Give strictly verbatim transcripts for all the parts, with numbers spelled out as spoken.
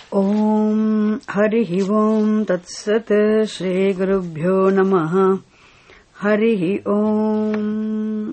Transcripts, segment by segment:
Om Harihi Om Tat Sat Shri Gurubhyo Namaha Harihi Om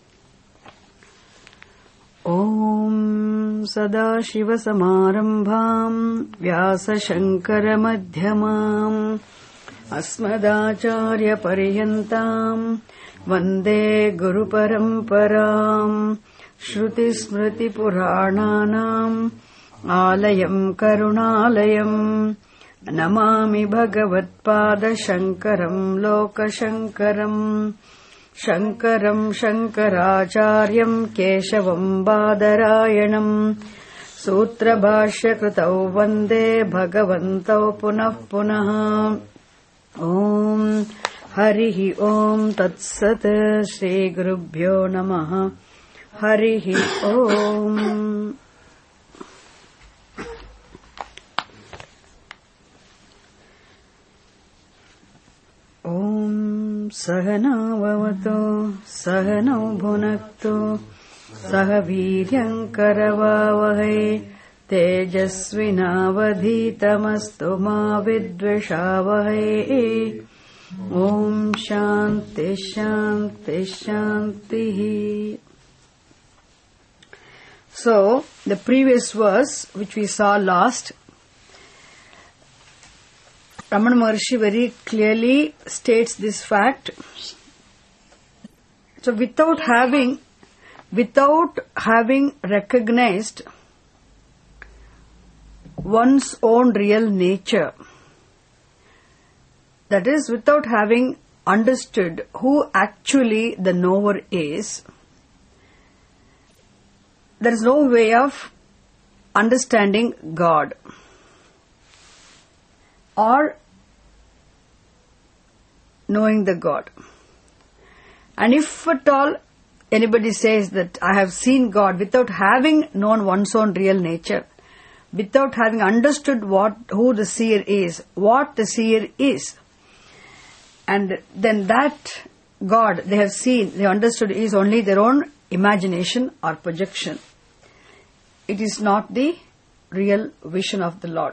Om Sadashiva Samarambham Vyasa Shankara Madhyamam Asmadacharya Pariyantam Vande Guru Paramparam Shruti Smriti Purananam Alayam Karunalayam Namami Bhagavatpada Shankaram Loka Shankaram Shankaram Shankaracharyam Keshavam Badarayanam Sutra Bhashya Kritau Vande Bhagavantau Punah Punah Om Harihi Om Tat Sat Shri Gurubhyo Namaha Harihi Om. Om Sahana Vavato Sahana Bhunakto Sahaviryam Karavavahai Tejasvinavadhitamastu ma vidvishavahai. Om Shanti Shanti Shanti. So, the previous verse which we saw last, Ramana Maharshi very clearly states this fact. So without having, without having recognized one's own real nature, that is, without having understood who actually the knower is, there is no way of understanding God or knowing the God. And if at all anybody says that I have seen God without having known one's own real nature, without having understood what who the seer is, what the seer is, and then that God they have seen, they understood is only their own imagination or projection. It is not the real vision of the Lord.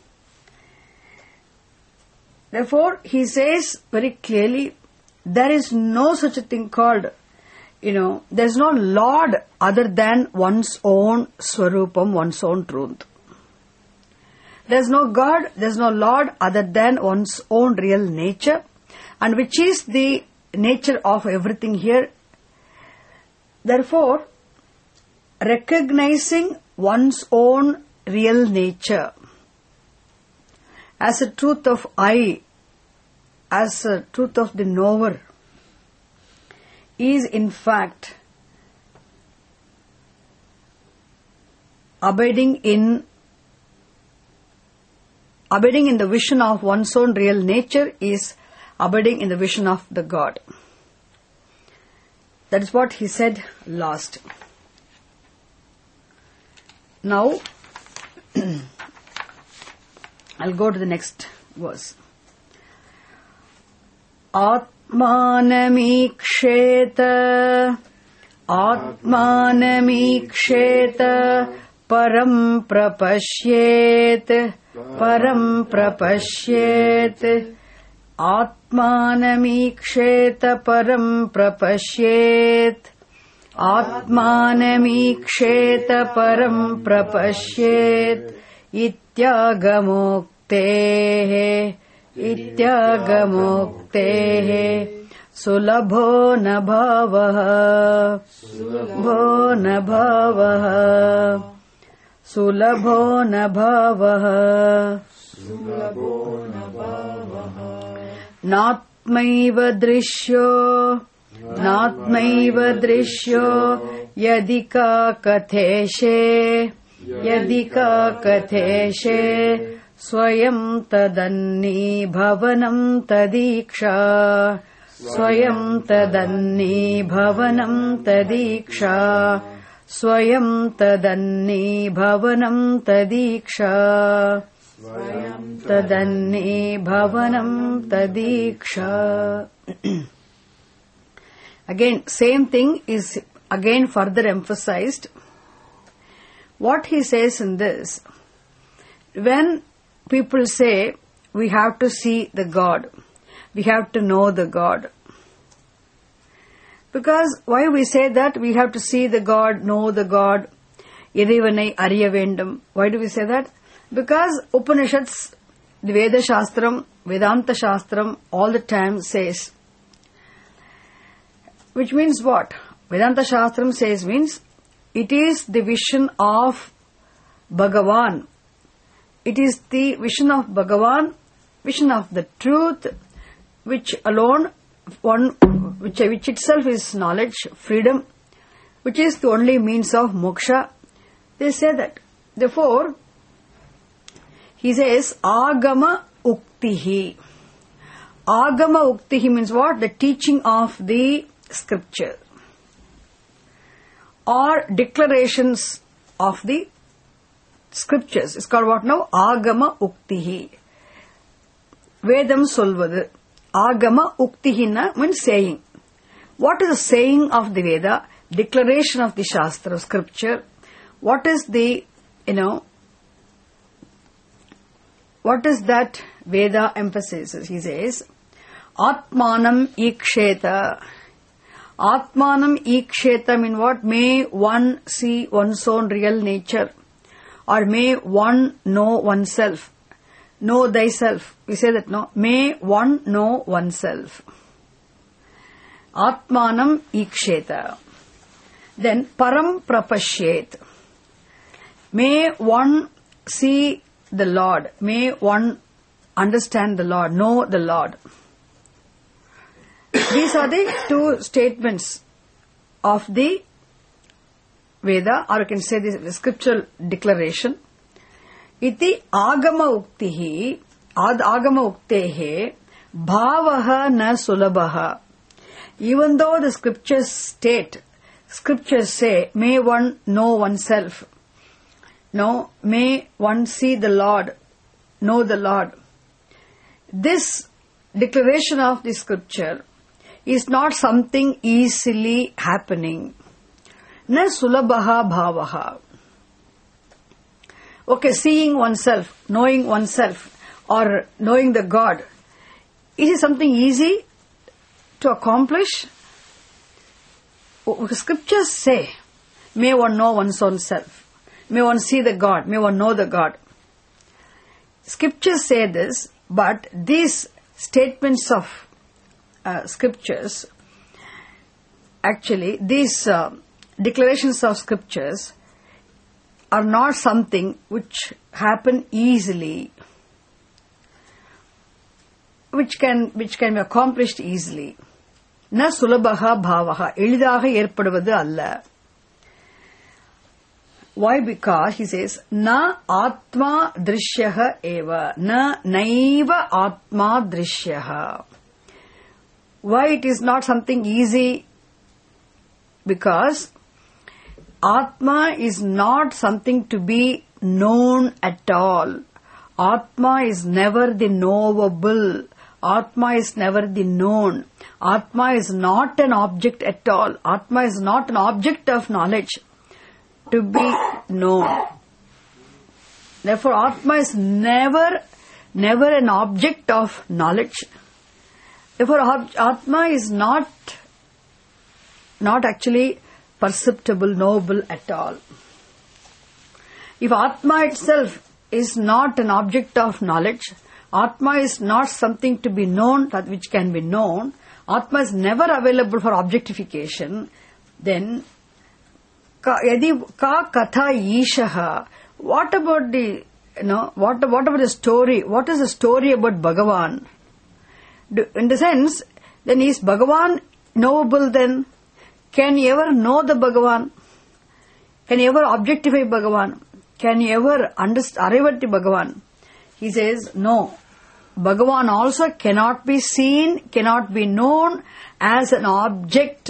Therefore, he says very clearly, there is no such a thing called, you know, there is no Lord other than one's own Swarupam, one's own truth. There is no God, there is no Lord other than one's own real nature, and which is the nature of everything here. Therefore, recognizing one's own real nature as a truth of I, as a truth of the knower, is in fact abiding in abiding in the vision of one's own real nature is abiding in the vision of the God. That is what he said last. Now, I'll go to the next verse. Atmanamiksheta Atmanamiksheta Param Prapashyet Param Prapashyet Atmanamiksheta Param Prapashyet Atmanamiksheta Param Prapashyet Ityagamuktehe Ityagamuktehe Sulabho nabhavaha Sulabho nabhavaha Sulabho nabhavaha Sulabho nabhavaha Natmaiva drishyo Natmaiva drishyo Yadika katheshe Yadika katheshe Swayam tadanni bhavanam tadiksha Swayam tadanni bhavanam tadiksha Swayam tadanni bhavanam tadiksha Swayam tadanni bhavanam tadiksha. Again, same thing is again further emphasized. What he says in this, when people say we have to see the God, we have to know the God. Because why we say that we have to see the God, know the God, Irivanai Ariya Vendum. Why do we say that? Because Upanishads, the Veda Shastram, Vedanta Shastram all the time says, which means what? Vedanta Shastram says means it is the vision of Bhagavan. It is the vision of Bhagavan, vision of the truth, which alone, one, which, which itself is knowledge, freedom, which is the only means of moksha. They say that. Therefore, he says, Agama Uktihi. Agama Uktihi means what? The teaching of the scripture. Or declarations of the scriptures. It's called what now? Agama Uktihi. Vedam solvadu. Agama Uktihi means saying. What is the saying of the Veda? Declaration of the Shastra, scripture. What is the, you know, what is that Veda emphasizes? He says, Atmanam Iksheta. Atmanam Iksheta mean what? May one see one's own real nature. Or may one know oneself. Know thyself. We say that, no? May one know oneself. Atmanam Iksheta. Then Param Prapashyet. May one see the Lord. May one understand the Lord, know the Lord. These are the two statements of the Veda, or you can say this the scriptural declaration. Iti agama uktihi, ad agama uktehe, bhavaha na sulabaha. Even though the scriptures state, scriptures say, may one know oneself. No, may one see the Lord, know the Lord. This declaration of the scripture is not something easily happening. Na sulabaha bhavaha. Okay, seeing oneself, knowing oneself, or knowing the God, is it something easy to accomplish? Scriptures say, may one know one's own self. May one see the God. May one know the God. Scriptures say this, but these statements of uh, scriptures, actually, these uh, declarations of scriptures are not something which happen easily, which can which can be accomplished easily. Na sulabaha bhavaha. Elidaga erpaduvadu alla. Why? Because he says, na atma drishyaha eva, na naiva atma drishyaha. Why it is not something easy? Because atma is not something to be known at all. Atma is never the knowable. Atma is never the known. Atma is not an object at all. Atma is not an object of knowledge to be known. Therefore, Atma is never, never an object of knowledge. Therefore, Atma is not, not actually perceptible, knowable at all. If Atma itself is not an object of knowledge, Atma is not something to be known, that which can be known, Atma is never available for objectification, then Yadi ka katha ishaha. What about the, you know, what, what about the story? What is the story about Bhagavan? Do, in the sense, then is Bhagavan knowable then? Can you ever know the Bhagavan? Can you ever objectify Bhagavan? Can you ever understand, arrive at the Bhagavan? He says, no. Bhagavan also cannot be seen, cannot be known as an object,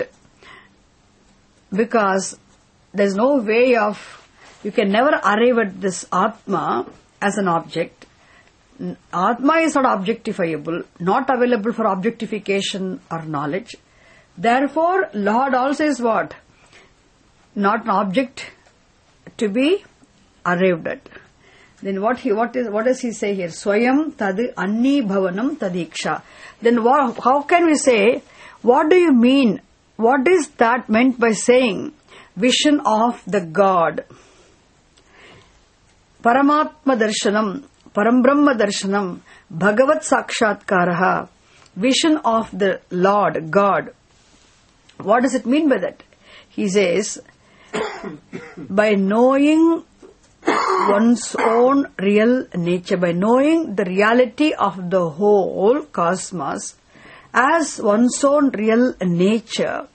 because there is no way of, you can never arrive at this Atma as an object. Atma is not objectifiable, not available for objectification or knowledge. Therefore, Lord also is what? Not an object to be arrived at. Then what he what is what does he say here? Swayam tad anni bhavanam tadiksha. Then what, how can we say, what do you mean? What is that meant by saying vision of the God? Paramatma darshanam, Parambrahma darshanam, Bhagavat sakshatkaraha, vision of the Lord, God. What does it mean by that? He says, by knowing one's own real nature, by knowing the reality of the whole cosmos as one's own real nature,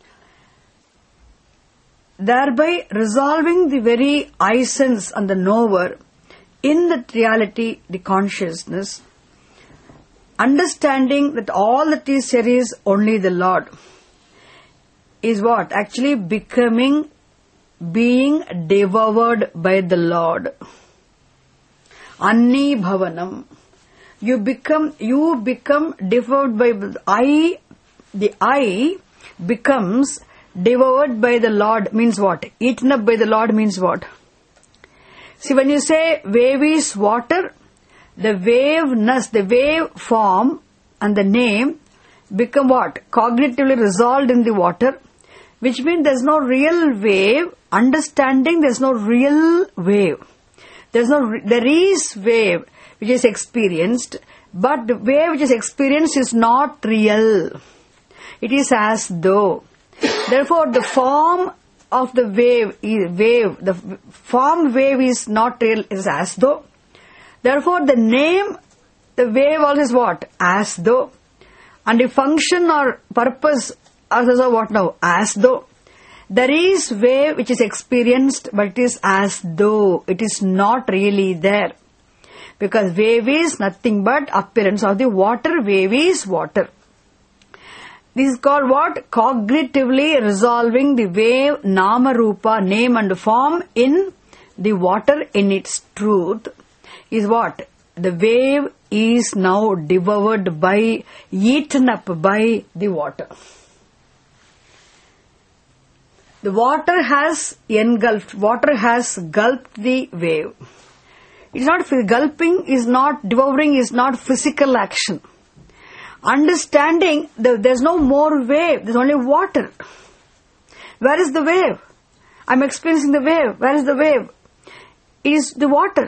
thereby resolving the very essence and the knower in that reality, the consciousness, understanding that all that is here is only the Lord, is what? Actually becoming, being devoured by the Lord. Anni bhavanam. You become, you become devoured by the I, the I becomes devoured by the Lord means what? Eaten up by the Lord means what? See, when you say wave is water, the waveness, the wave form and the name become what? Cognitively resolved in the water, which means there's no real wave. Understanding, there's no real wave. There's no, there is wave which is experienced, but the wave which is experienced is not real. It is as though. Therefore, the form of the wave, wave, the form wave is not real, is as though. Therefore, the name, the wave also is what? As though. And the function or purpose also what now? As though. There is wave which is experienced, but it is as though. It is not really there. Because wave is nothing but appearance of the water. Wave is water. This is called what? Cognitively resolving the wave, nama rupa, name and form in the water in its truth. Is what? The wave is now devoured by, eaten up by the water. The water has engulfed, water has gulped the wave. It's not, gulping is not, devouring is not physical action. Understanding, the, there's no more wave, there's only water. Where is the wave? I'm experiencing the wave. Where is the wave? It is the water.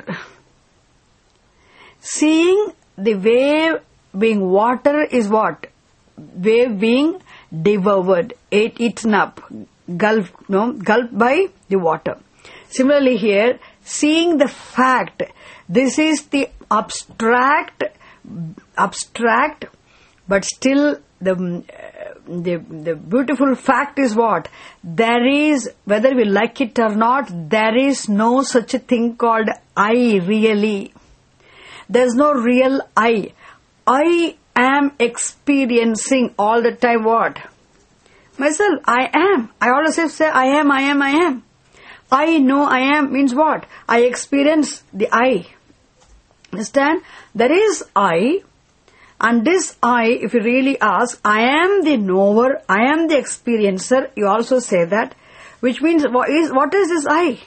Seeing the wave being water is what? Wave being devoured, ate, eaten up, gulped, no, gulped by the water. Similarly here, seeing the fact, this is the abstract, abstract, but still the, uh, the, the beautiful fact is what? There is, whether we like it or not, there is no such a thing called I really. There is no real I. I am experiencing all the time what? Myself, I am. I always say I am, I am, I am. I know I am means what? I experience the I. Understand? There is I, and this I, if you really ask, I am the knower, I am the experiencer, you also say that, which means what is, what is this I?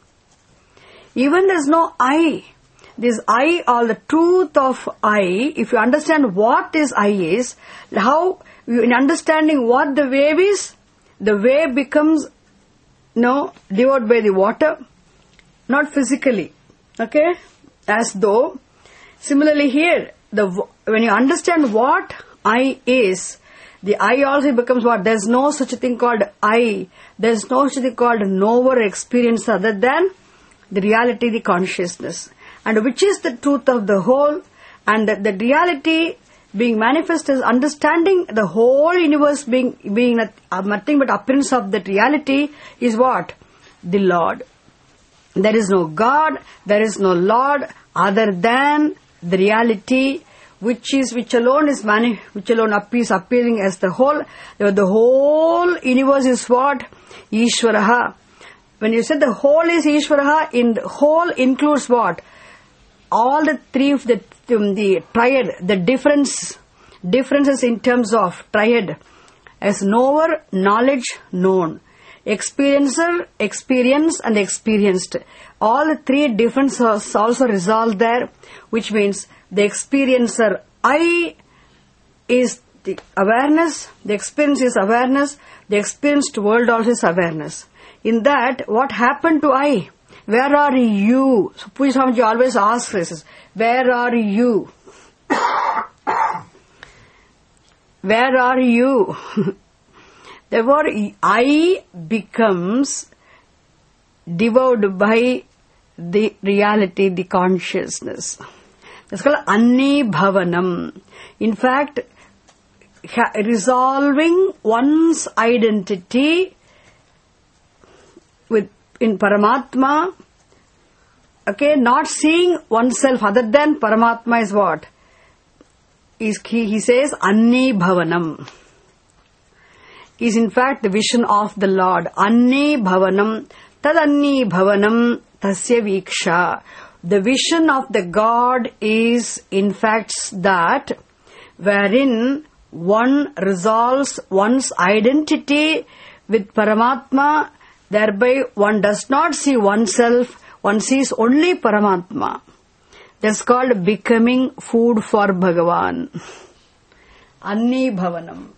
Even there is no I. This I, or the truth of I, if you understand what this I is, how, in understanding what the wave is, the wave becomes, no, devoured by the water, not physically, okay, as though. Similarly here, the when you understand what I is, the I also becomes what? There is no such a thing called I. There is no such a thing called knower experience other than the reality, the consciousness. And which is the truth of the whole, and the, the reality being manifest as understanding the whole universe being being nothing but appearance of that reality is what? The Lord. There is no God, there is no Lord other than the reality which is which alone is mani- which alone appears appearing as the whole. The whole universe is what? Ishvaraha. When you say the whole is Ishvaraha, in the whole includes what? All the three of the, um, the triad, the difference, differences in terms of triad as knower, knowledge, known. Experiencer, experience and experienced. All the three differences also resolve there, which means the experiencer, I, is the awareness, the experience is awareness, the experienced world also is awareness. In that, what happened to I? Where are you? So Puja Swamiji always asks this, where are you? Where are you? Therefore, I becomes devoured by the reality, the consciousness. That's called Anni Bhavanam. In fact, resolving one's identity with in Paramatma, okay, not seeing oneself other than Paramatma is what? Is he, he says Anni Bhavanam. Is in fact the vision of the Lord. Anni Bhavanam, Tad Anni Bhavanam Tasya Viksha. The vision of the God is in fact that wherein one resolves one's identity with Paramatma, thereby one does not see oneself, one sees only Paramatma. That's called becoming food for Bhagavan. Anni Bhavanam.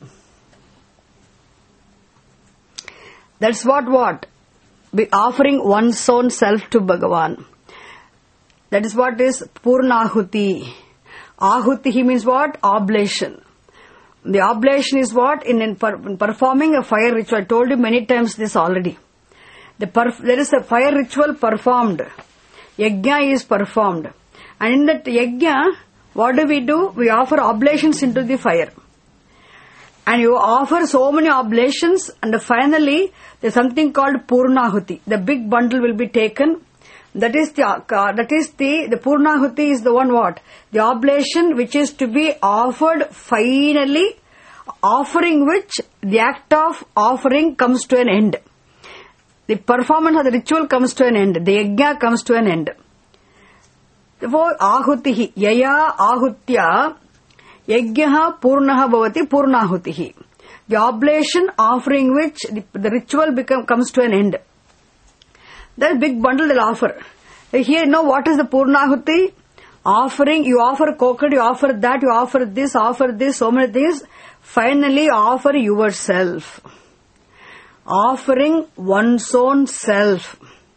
That's what what? Be offering one's own self to Bhagavan. That is what is Purnahuti. Ahuti means what? Oblation. The oblation is what? In, in, per, in performing a fire ritual. I told you many times this already. The perf- there is a fire ritual performed. Yajna is performed. And in that yajna, what do we do? We offer oblations into the fire. And you offer so many oblations, and finally there is something called Purnahuti. The big bundle will be taken. That is the uh, that is the the Purnahuti is the one what? The oblation which is to be offered finally, offering which the act of offering comes to an end. The performance of the ritual comes to an end. The yajna comes to an end. Therefore, ahutihi, yaya ahutya, yajnaha purnaha bhavati purnahutihi. The oblation offering which the, the ritual become, comes to an end. That big bundle they'll offer. Here, you know what is the purnahuti? Offering, you offer coconut, you offer that, you offer this, offer this, so many things. Finally, offer yourself. Offering one's own self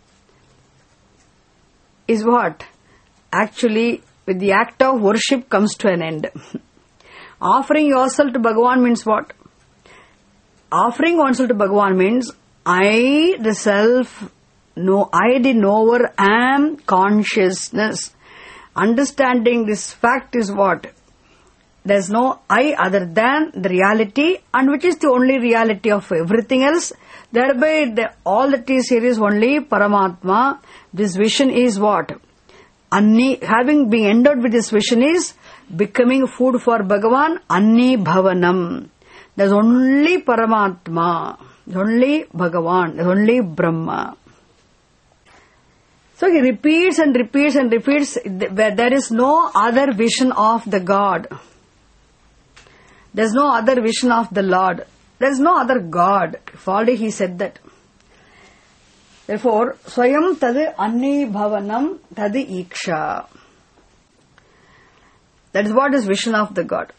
is what? Actually, with the act of worship comes to an end. Offering yourself to Bhagavan means what? Offering oneself to Bhagavan means, I, the self, know, I, the knower, am consciousness. Understanding this fact is what? There is no I other than the reality, and which is the only reality of everything else. Thereby, the, all that is here is only Paramatma. This vision is what? Anni, having been endowed with this vision is becoming food for Bhagavan, Anni Bhavanam. There is only Paramatma. There is only Bhagavan. There is only Brahma. So he repeats and repeats and repeats where there is no other vision of the God. There is no other vision of the Lord. There is no other God. If already he said that. Therefore, Swayam tad Anni Bhavanam tad Iksha. That is what is vision of the God.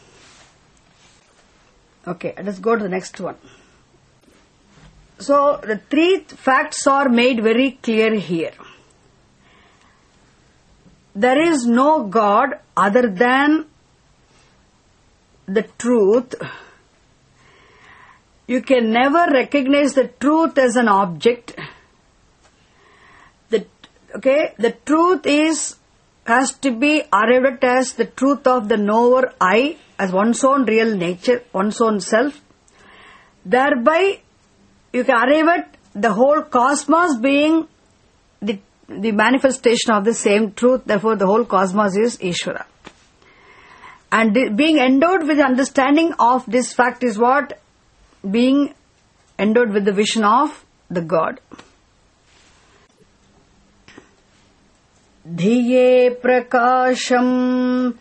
Okay, let's go to the next one. So, the three facts are made very clear here. There is no God other than the truth. You can never recognize the truth as an object. The, okay, the truth is, has to be arrived at as the truth of the knower I, as one's own real nature, one's own self. Thereby, you can arrive at the whole cosmos being the, the manifestation of the same truth. Therefore, the whole cosmos is Ishvara. And the, being endowed with the understanding of this fact is what? Being endowed with the vision of the God. Dhiye prakasham,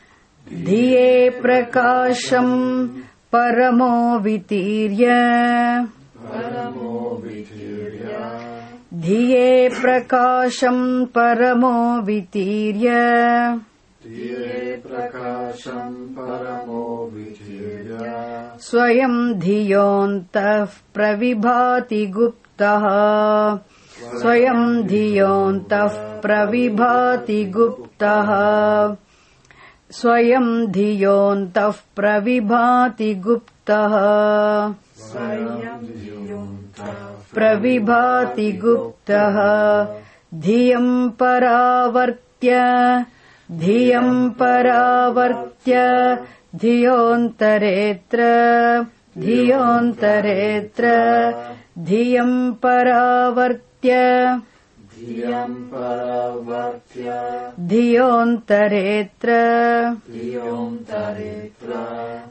dhiye prakasham, paramo vitirya. paramo vitirya. Dhiye prakasham paramo vitirya. Dhiye prakasham paramo vitirya. Swayam dhiyontah pravibhati guptah. Swayam dhiyontah pravibhati guptah. Swayam dhiyontah pravibhati guptah. Swayam dhiyontah pravibhati guptah. Dhiyam paravartya. Dhiyam paravartya. Dhiyontaretra. Dhiyontaretra. Dhiyam paravartya. Dhiyam paravartya. Dhiyontaretra. Dhiyontaretra.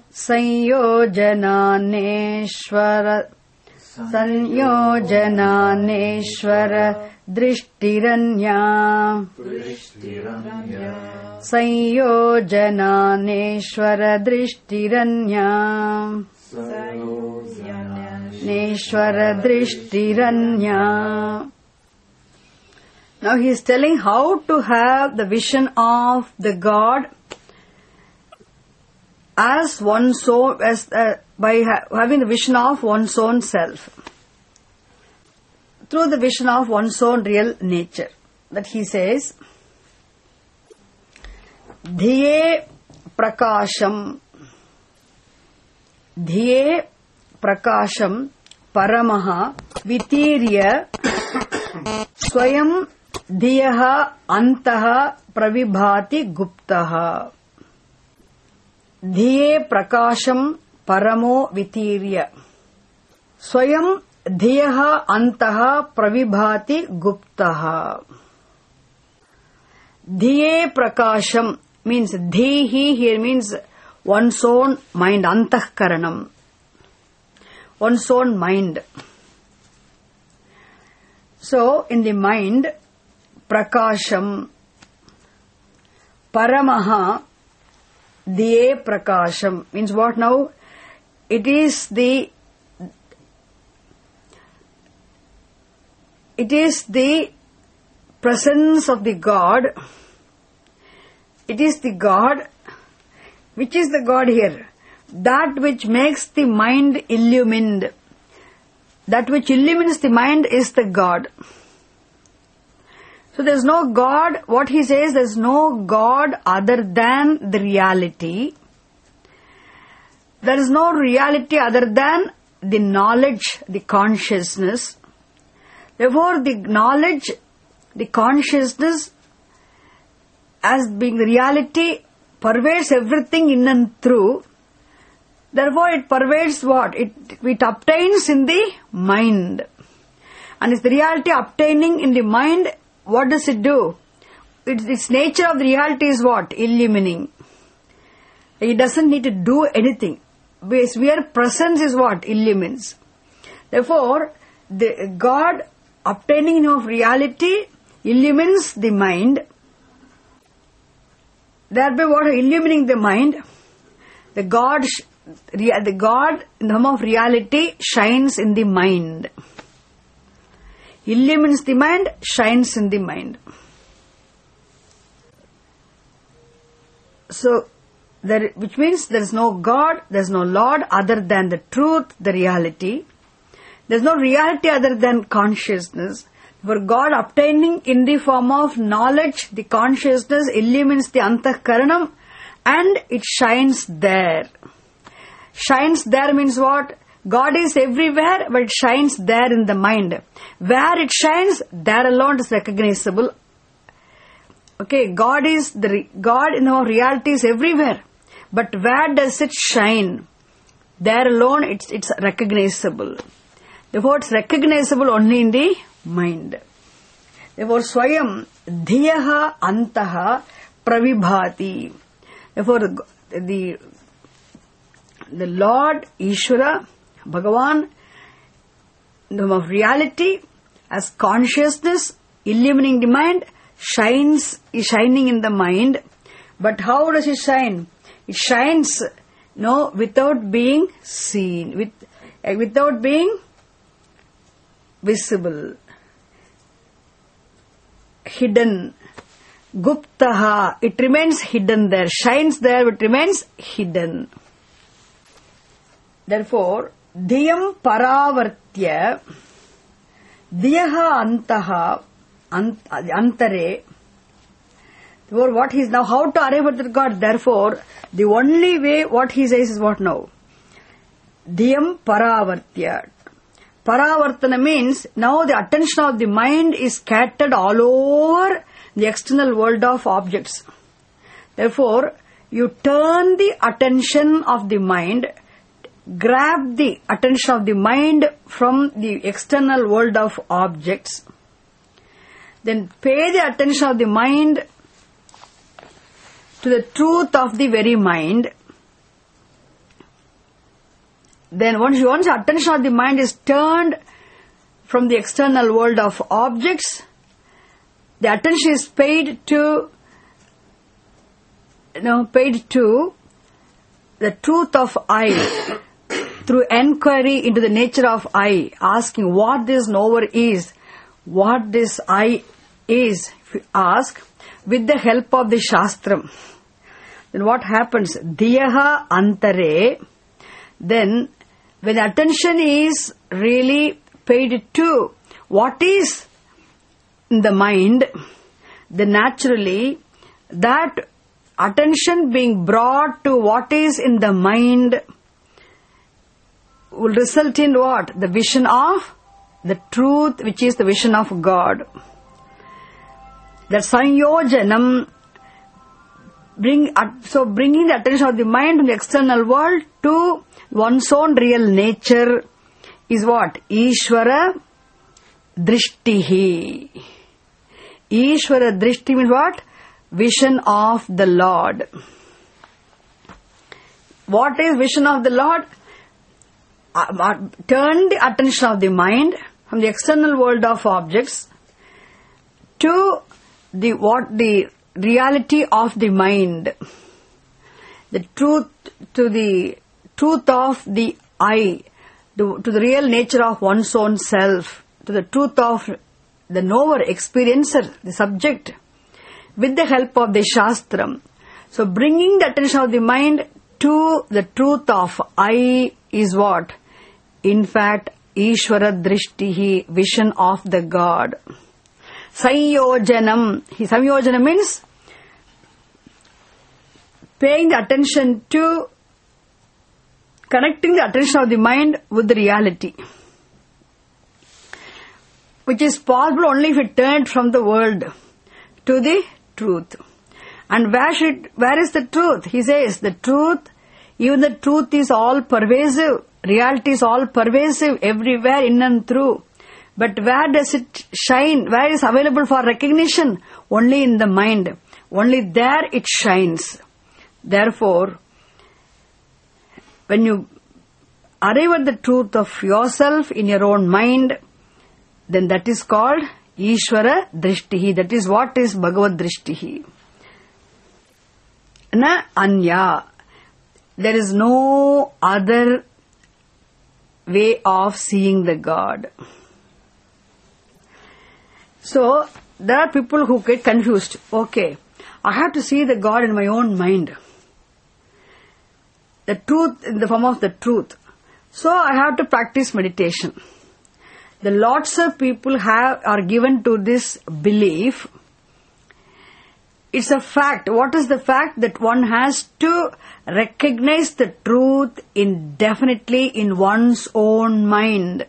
Sanyojananeshvara. Sanyojananeshvara. Drishtiranya. Drishtiranya. Sanyojananeshvara. Drishtiranya. Neshvara Drishtiranya. Now he is telling how to have the vision of the God as one's own, as uh, by ha- having the vision of one's own self, through the vision of one's own real nature. That he says, Dhiye Prakasham. Dhiye Prakasham Paramaha Vitirya Swayam Dhiyaha Antaha Pravibhati Guptaha. Dhiye Prakasham Paramo Vitirya Swayam Dhiyaha Antaha Pravibhati Guptaha. Dhiye Prakasham means Dhihi here means one's own mind, Antahkaranam. One's own mind. So, in the mind, Prakasham, Paramaha, Dhiye Prakasham means what now? It is the it is the presence of the God. It is the God. Which is the God here? That which makes the mind illumined. That which illumines the mind is the God. So there is no God, what he says, there is no God other than the reality. There is no reality other than the knowledge, the consciousness. Therefore, the knowledge, the consciousness, as being the reality, pervades everything in and through. Therefore, it pervades what? It, it obtains in the mind. And if the reality obtaining in the mind, what does it do? It, its nature of the reality is what? Illumining. It doesn't need to do anything. Where presence is what? Illumines. Therefore, the God obtaining of reality illumines the mind. Thereby what? Illumining the mind. The God, the God in the form of reality shines in the mind. Illumines the mind, shines in the mind. So, there, which means there is no God, there is no Lord other than the truth, the reality. There is no reality other than consciousness. For God obtaining in the form of knowledge, the consciousness illumines the Antahkaranam and it shines there. Shines there means what? God is everywhere, but it shines there in the mind. Where it shines, there alone is recognizable. Okay, God is the God in our reality is everywhere, but where does it shine? There alone, it's it's recognizable. Therefore, it's recognizable only in the mind. Therefore, Swayam Dhiyaha Antaha Pravibhati. Therefore, the, the the Lord Ishvara Bhagavan, in the form of reality, as consciousness, illumining the mind, shines, is shining in the mind. But how does it shine? It shines, no, without being seen, with, uh, without being visible, hidden, guptaha, it remains hidden there, shines there, but remains hidden. Therefore, diyam paravartya, diyaha antaha, ant, antare. Therefore, what he is now, how to arrive at that God? Therefore, the only way, what he says is what now? Diyam paravartya. Paravartana means, now the attention of the mind is scattered all over the external world of objects. Therefore, you turn the attention of the mind, grab the attention of the mind from the external world of objects, then pay the attention of the mind to the truth of the very mind. Then once, once the attention of the mind is turned from the external world of objects, the attention is paid to, you know, paid to the truth of I, through enquiry into the nature of I, asking what this knower is, what this I is, if you ask, with the help of the Shastram. Then what happens? Diyaha antare. Then, when attention is really paid to what is in the mind, then naturally that attention being brought to what is in the mind will result in what? The vision of the truth, which is the vision of God. That sanyojanam, bring, so bringing the attention of the mind from the external world to one's own real nature is what? Ishvara drishtihi. Ishvara drishti means what? Vision of the Lord. What is vision of the Lord? Uh, uh, turn the attention of the mind from the external world of objects to the what the reality of the mind, the truth, to the truth of the I, to, to the real nature of one's own self, to the truth of the knower, experiencer, the subject, with the help of the Shastram. So bringing the attention of the mind to the truth of I is what? In fact, Ishvara Drishtihi, vision of the God. Sanyojanam. Sanyojanam means paying the attention to, connecting the attention of the mind with the reality, which is possible only if it turned from the world to the truth. And where should, where is the truth? He says the truth, even the truth is all pervasive, reality is all pervasive, everywhere, in and through. But where does it shine? Where is available for recognition? Only in the mind. Only there it shines. Therefore, when you arrive at the truth of yourself in your own mind, then that is called Ishvara Drishtihi. That is what is Bhagavad Drishtihi. Na anya. There is no other way of seeing the God. So, there are people who get confused. Okay, I have to see the God in my own mind. The truth in the form of the truth. So, I have to practice meditation. The lots of people have are given to this belief. It's a fact. What is the fact? That one has to recognize the truth indefinitely in one's own mind.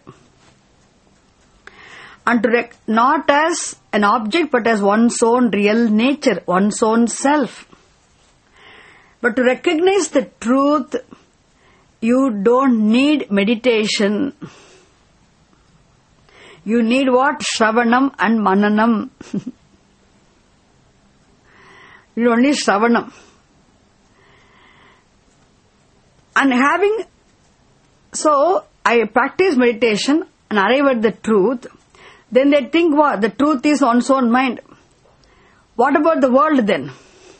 And to rec- not as an object, but as one's own real nature, one's own self. But to recognize the truth, you don't need meditation. You need what? Shravanam and Mananam. You don't need Shravanam. And having, so I practice meditation and arrive at the truth, then they think what? The truth is one's own mind. What about the world then?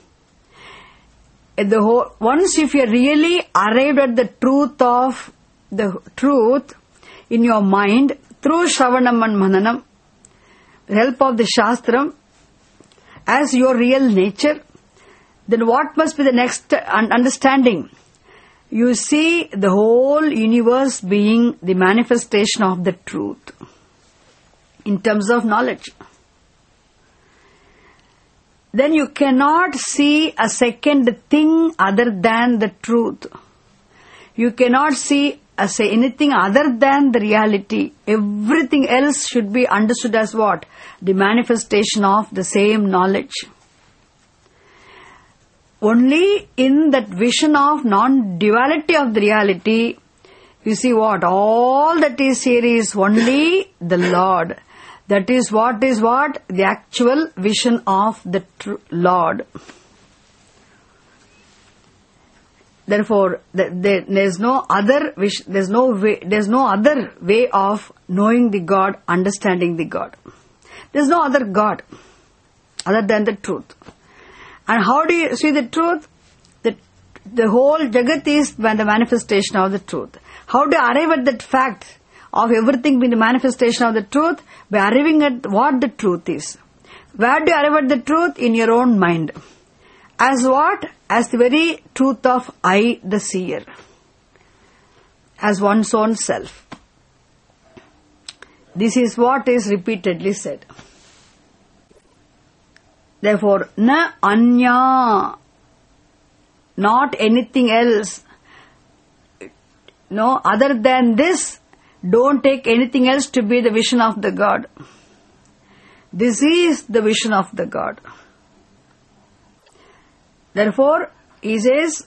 The whole, once if you really arrived at the truth of the truth in your mind through Shravanam and Mananam, with the help of the Shastram, as your real nature, then what must be the next understanding? You see the whole universe being the manifestation of the truth in terms of knowledge. Then you cannot see a second thing other than the truth. You cannot see uh, say anything other than the reality. Everything else should be understood as what? The manifestation of the same knowledge. Only in that vision of non-duality of the reality, you see what? All that is here is only the Lord. That is what is what? The actual vision of the true Lord. Therefore, there is no other wish, there is no way, there is no other way of knowing the God, understanding the God. There is no other God other than the truth. And how do you see the truth? The, the whole Jagat is the manifestation of the truth. How do you arrive at that fact of everything being the manifestation of the truth? By arriving at what the truth is. Where do you arrive at the truth? In your own mind. As what? As the very truth of I, the seer. As one's own self. This is what is repeatedly said. Therefore, na anya, not anything else. No, other than this, don't take anything else to be the vision of the God. This is the vision of the God. Therefore, he says,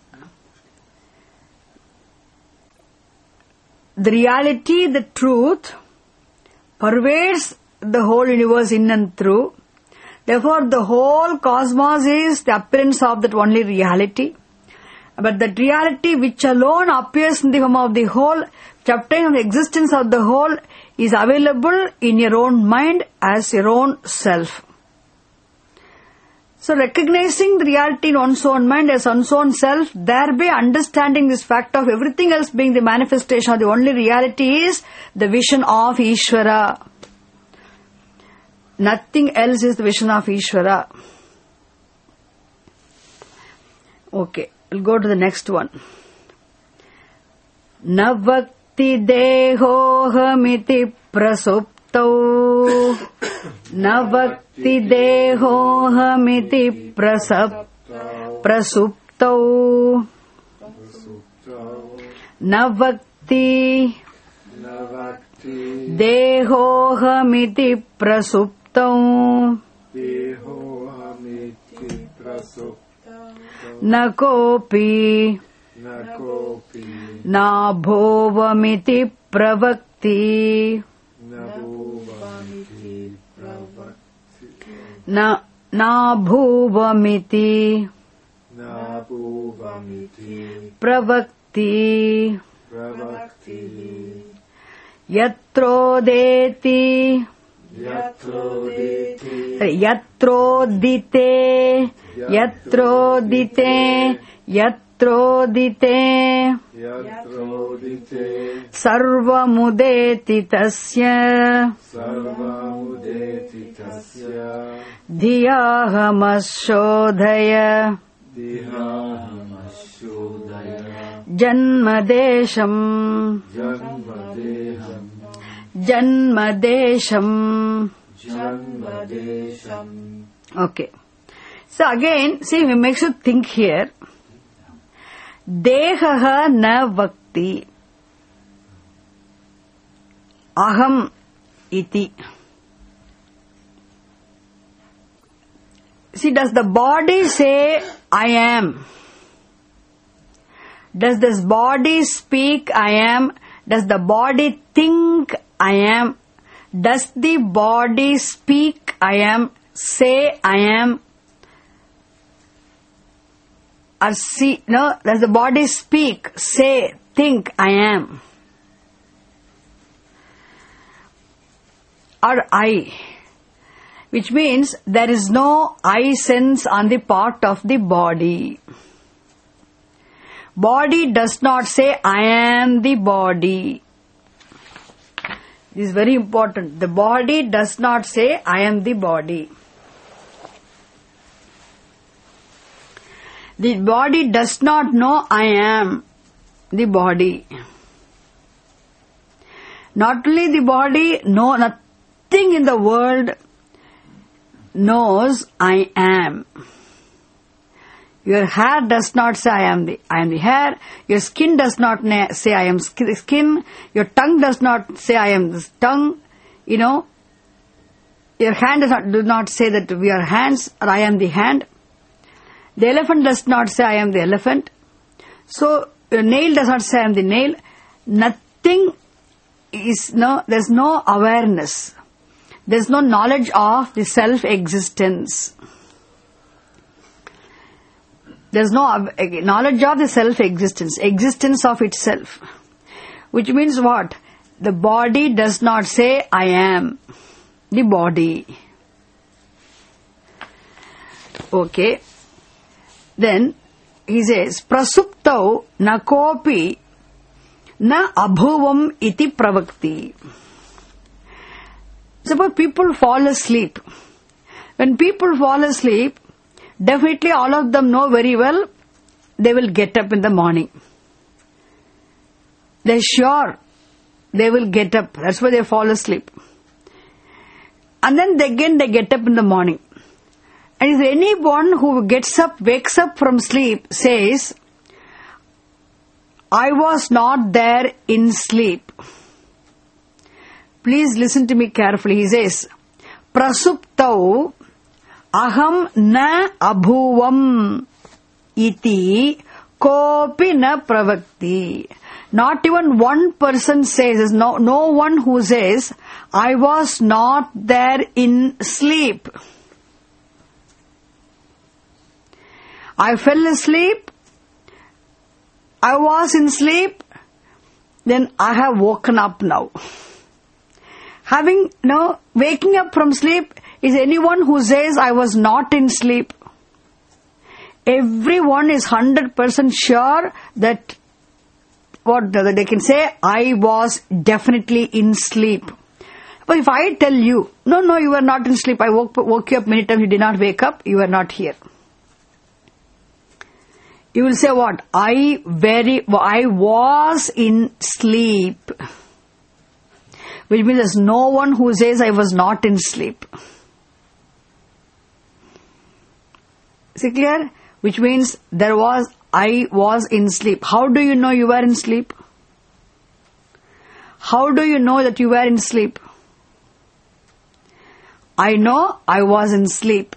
the reality, the truth, pervades the whole universe in and through. Therefore, the whole cosmos is the appearance of that only reality. But that reality which alone appears in the form of the whole, which obtains the existence of the whole, is available in your own mind as your own self. So, recognizing the reality in one's own mind as one's own self, thereby understanding this fact of everything else being the manifestation of the only reality is the vision of Ishvara. Nothing else is the vision of Ishvara. Okay, we'll go to the next one. Navakti dehohamiti prasuptau. Navakti dehohamiti prasap prasuptau. Navakti dehohamiti prasuptau. Dehohamiti prasuptau. Nakopi nabhovamiti pravakti. Na nabhuvamiti pravakti. Yatrodeti Yatrodite Yatrodite Yatrodite Sarvamudeti tasya Dhiyahamashodhaya Janmadesham Janmadesham Janmadesham. Okay. So again, see, we make you think here. Dehaha na vakti. Aham iti. See, does the body say, I am? Does this body speak, I am? Does the body think, I am? Does the body speak, I am? Say, I am? Or see, no, does the body speak, say, think, I am? Or I? Which means there is no I sense on the part of the body. Body does not say, I am the body. This is very important. The body does not say, I am the body. The body does not know, I am the body. Not only the body, no, nothing in the world knows, I am. Your hair does not say, I am the, I am the hair. Your skin does not na- say, I am skin. Your tongue does not say, I am the tongue. You know, your hand does not, does not say that we are hands or I am the hand. The elephant does not say, I am the elephant. So, your nail does not say, I am the nail. Nothing is, no, there's no awareness. There's no knowledge of the self-existence. There's no knowledge of the self-existence, existence of itself. Which means what? The body does not say, I am the body. Okay. Then, he says, prasuptau na kopi na abhuvam iti pravakti. Suppose people fall asleep. When people fall asleep, definitely all of them know very well they will get up in the morning. They're sure they will get up. That's why they fall asleep. And then they, again they get up in the morning. And if anyone who gets up, wakes up from sleep, says, I was not there in sleep. Please listen to me carefully. He says, prasuptau aham na abhuvam iti kopi na pravakti. Not even one person says, no, no one who says, I was not there in sleep. I fell asleep, I was in sleep, then I have woken up now. Having, no, waking up from sleep is anyone who says I was not in sleep. Everyone is one hundred percent sure that what they can say, I was definitely in sleep. But if I tell you, no, no, you were not in sleep, I woke, woke you up many times, you did not wake up, you are not here. You will say what? I very, I was in sleep. Which means there's no one who says I was not in sleep. Is it clear? Which means there was, I was in sleep. How do you know you were in sleep? How do you know that you were in sleep? I know I was in sleep.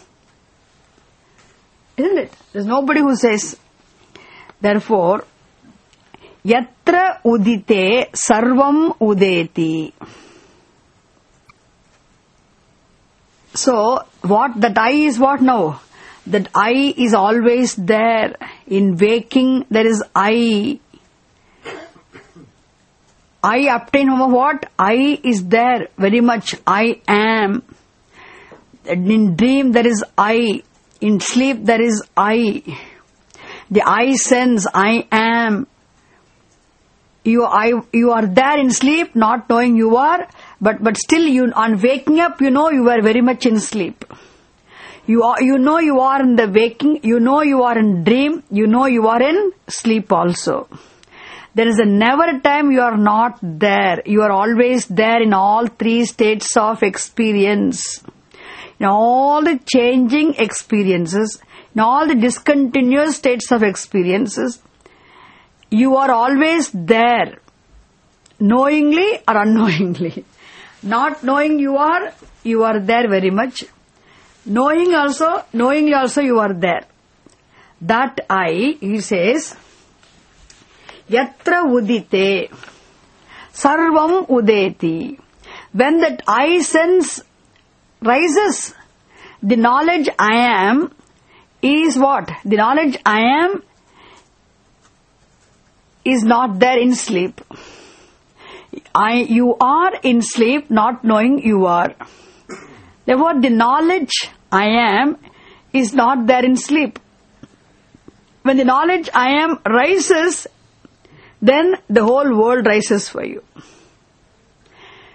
Isn't it? There's nobody who says. Therefore, yatra udite sarvam udeti. So, what that I is what now? That I is always there. In waking, there is I. I obtain from what? I is there. Very much. I am. In dream, there is I. In sleep, there is I. The I sense, I am. You, I, you are there in sleep, not knowing you are, but, but still you, on waking up, you know you are very much in sleep. You are, you know you are in the waking, you know you are in dream, you know you are in sleep also. There is a never a time you are not there. You are always there in all three states of experience. In all the changing experiences, in all the discontinuous states of experiences, you are always there, knowingly or unknowingly. Not knowing you are, you are there very much. Knowing also, knowingly also you are there. That I, he says, yatra udite, sarvam udeti. When that I sense rises, the knowledge I am is what? The knowledge I am is not there in sleep. I, you are in sleep, not knowing you are. Therefore, the knowledge I am is not there in sleep. When the knowledge I am rises, then the whole world rises for you.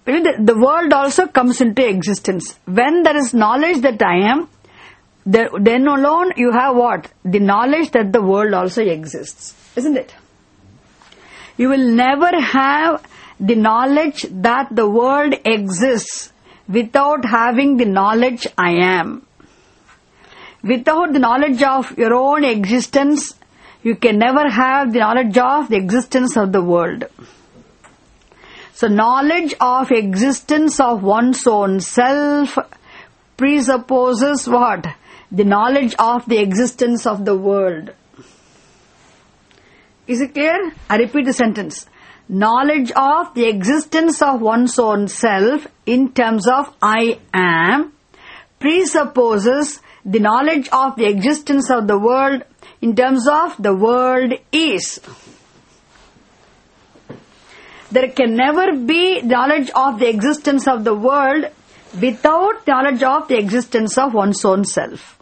the, the world also comes into existence. When there is knowledge that I am, the, then alone you have what? The knowledge that the world also exists. Isn't it? You will never have the knowledge that the world exists without having the knowledge I am. Without the knowledge of your own existence, you can never have the knowledge of the existence of the world. So knowledge of existence of one's own self presupposes what? The knowledge of the existence of the world. Is it clear? I repeat the sentence. Knowledge of the existence of one's own self in terms of I am presupposes the knowledge of the existence of the world in terms of the world is. There can never be knowledge of the existence of the world without knowledge of the existence of one's own self.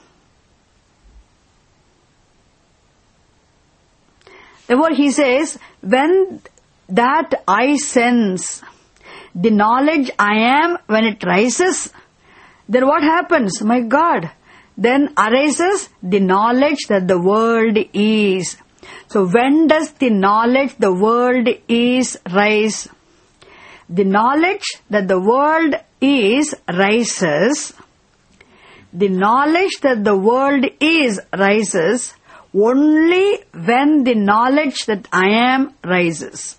Therefore, he says, when that I sense, the knowledge I am, when it rises, then what happens? My God, then arises the knowledge that the world is. So when does the knowledge the world is rise? The knowledge that the world is rises. The knowledge that the world is rises only when the knowledge that I am rises.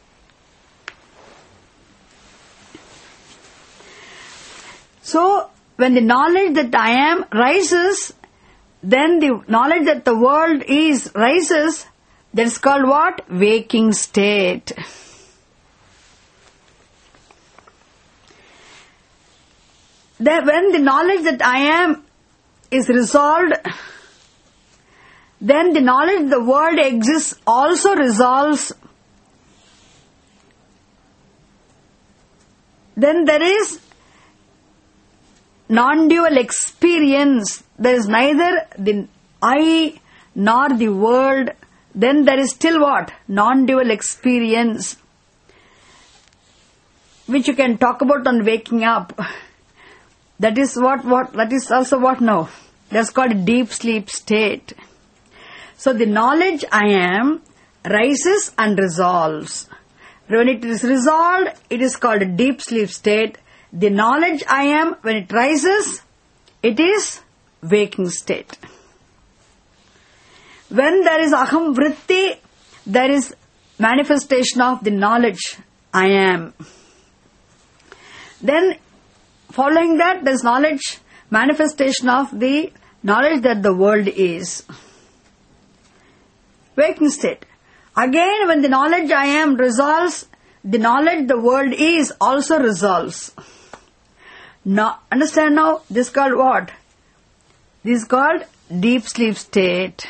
So, when the knowledge that I am rises, then the knowledge that the world is rises, that is called what? Waking state. That when the knowledge that I am is resolved, then the knowledge the world exists also resolves. Then there is non-dual experience. There is neither the I nor the world. Then there is still what? Non-dual experience, which you can talk about on waking up. That is what, what, that is also what now? That's called a deep sleep state. So the knowledge I am rises and resolves. When it is resolved, it is called a deep sleep state. The knowledge I am, when it rises, it is waking state. When there is aham vritti, there is manifestation of the knowledge I am. Then, following that, there is knowledge, manifestation of the knowledge that the world is. Waking state. Again, when the knowledge I am resolves, the knowledge the world is also resolves. Now, understand now, this is called what? This is called deep sleep state.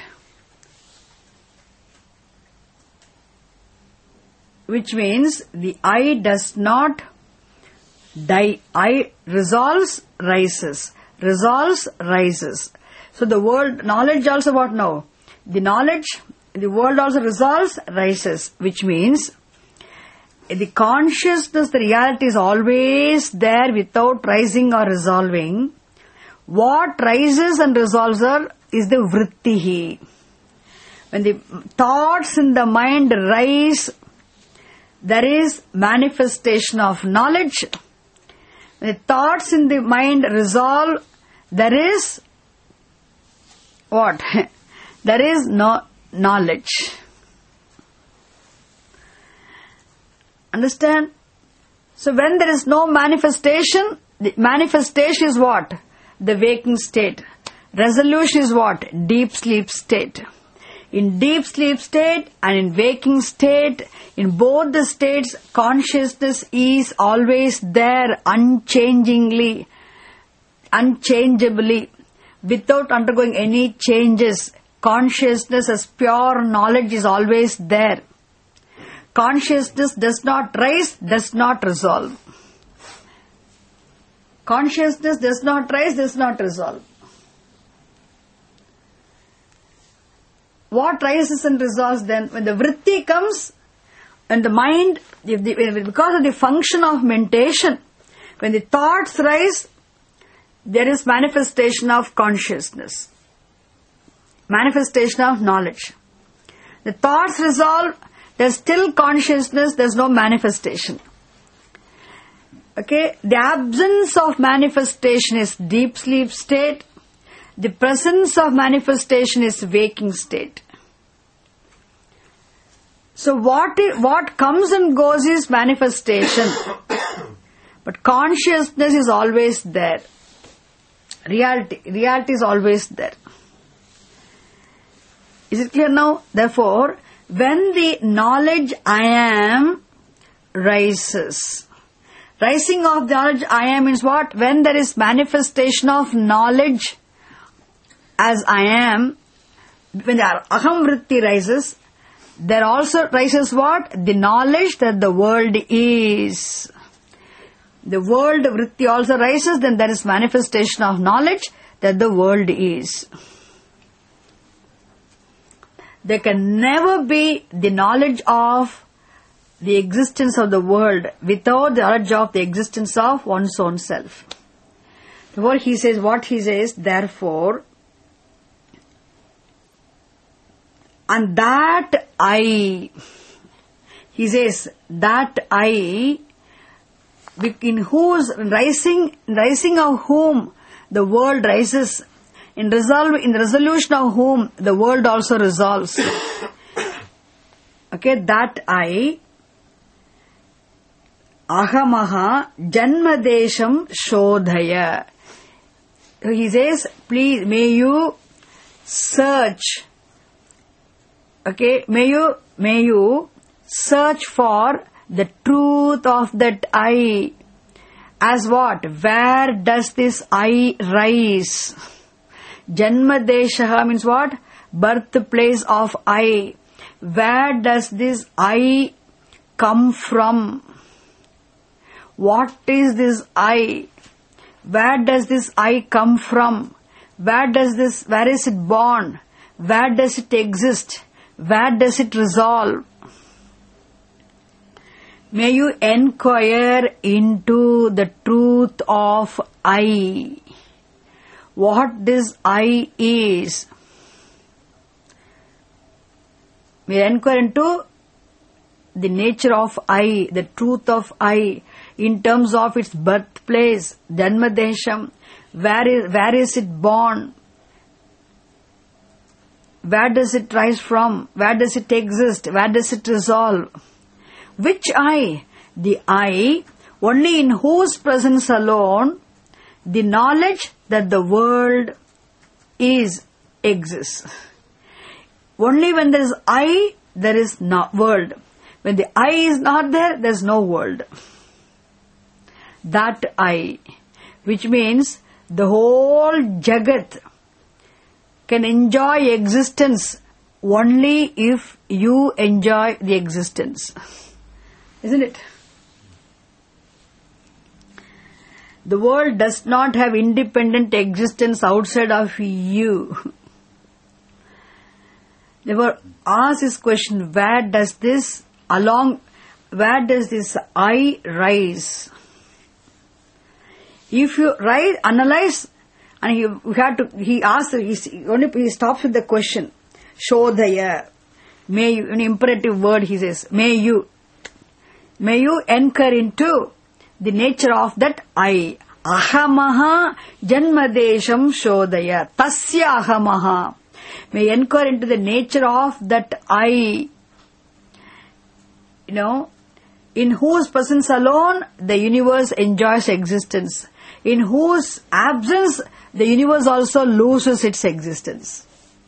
Which means the I does not die. I resolves, rises. Resolves, rises. So the world, knowledge also what now? The knowledge, the world also resolves, rises. Which means the consciousness, the reality is always there without rising or resolving. What rises and resolves are is the vrittihi. When the thoughts in the mind rise, there is manifestation of knowledge. When the thoughts in the mind resolve, there is what? There is no knowledge. Understand? So when there is no manifestation, the manifestation is what? The waking state. Resolution is what? Deep sleep state. In deep sleep state and in waking state, in both the states, consciousness is always there unchangingly, unchangeably, without undergoing any changes. Consciousness as pure knowledge is always there. Consciousness does not rise, does not resolve. Consciousness does not rise, does not resolve. What rises and resolves then? When the vritti comes, And the mind, if the, because of the function of mentation, when the thoughts rise, there is manifestation of consciousness, manifestation of knowledge. The thoughts resolve, there's still consciousness, there's no manifestation. Okay, the absence of manifestation is deep sleep state. The presence of manifestation is waking state. So what is, what comes and goes is manifestation. But consciousness is always there. Reality, reality is always there. Is it clear now? Therefore, when the knowledge I am rises, rising of the knowledge I am means what? When there is manifestation of knowledge as I am, when the aham vritti rises, there also rises what? The knowledge that the world is. The world vritti also rises, then there is manifestation of knowledge that the world is. There can never be the knowledge of the existence of the world without the knowledge of the existence of one's own self. Therefore, he says, what he says, therefore, and that I, he says, that I, in whose rising, rising of whom the world rises, in resolve, in the resolution of whom the world also resolves. Okay, that I, ahamaha janmadesham shodhaya. So he says, please, may you search. Okay, may you, may you search for the truth of that I. As what? Where does this I rise? Janmadeshaha means what? Birthplace of I. Where does this I come from? What is this I? Where does this I come from? Where does this, where is it born? Where does it exist? Where does it resolve? May you inquire into the truth of I. What this I is. May you inquire into the nature of I, the truth of I, in terms of its birthplace, Janmadesham. Where is, where is it born? Where does it rise from? Where does it exist? Where does it resolve? Which I? The I, only in whose presence alone the knowledge that the world is, exists. Only when there is I, there is no world. When the I is not there, there is no world. That I, which means the whole Jagat can enjoy existence only if you enjoy the existence. Isn't it? The world does not have independent existence outside of you. Therefore, ask this question, where does this along, where does this I rise? If you rise, analyze, and he had to, he asks, he only he stops with the question, Shodhaya, may you, an imperative word he says, may you, may you inquire into the nature of that I. Ahamaha janmadesham shodhaya. Tasya ahamaha. May you inquire into the nature of that I. You know, in whose presence alone the universe enjoys existence. In whose absence the universe also loses its existence.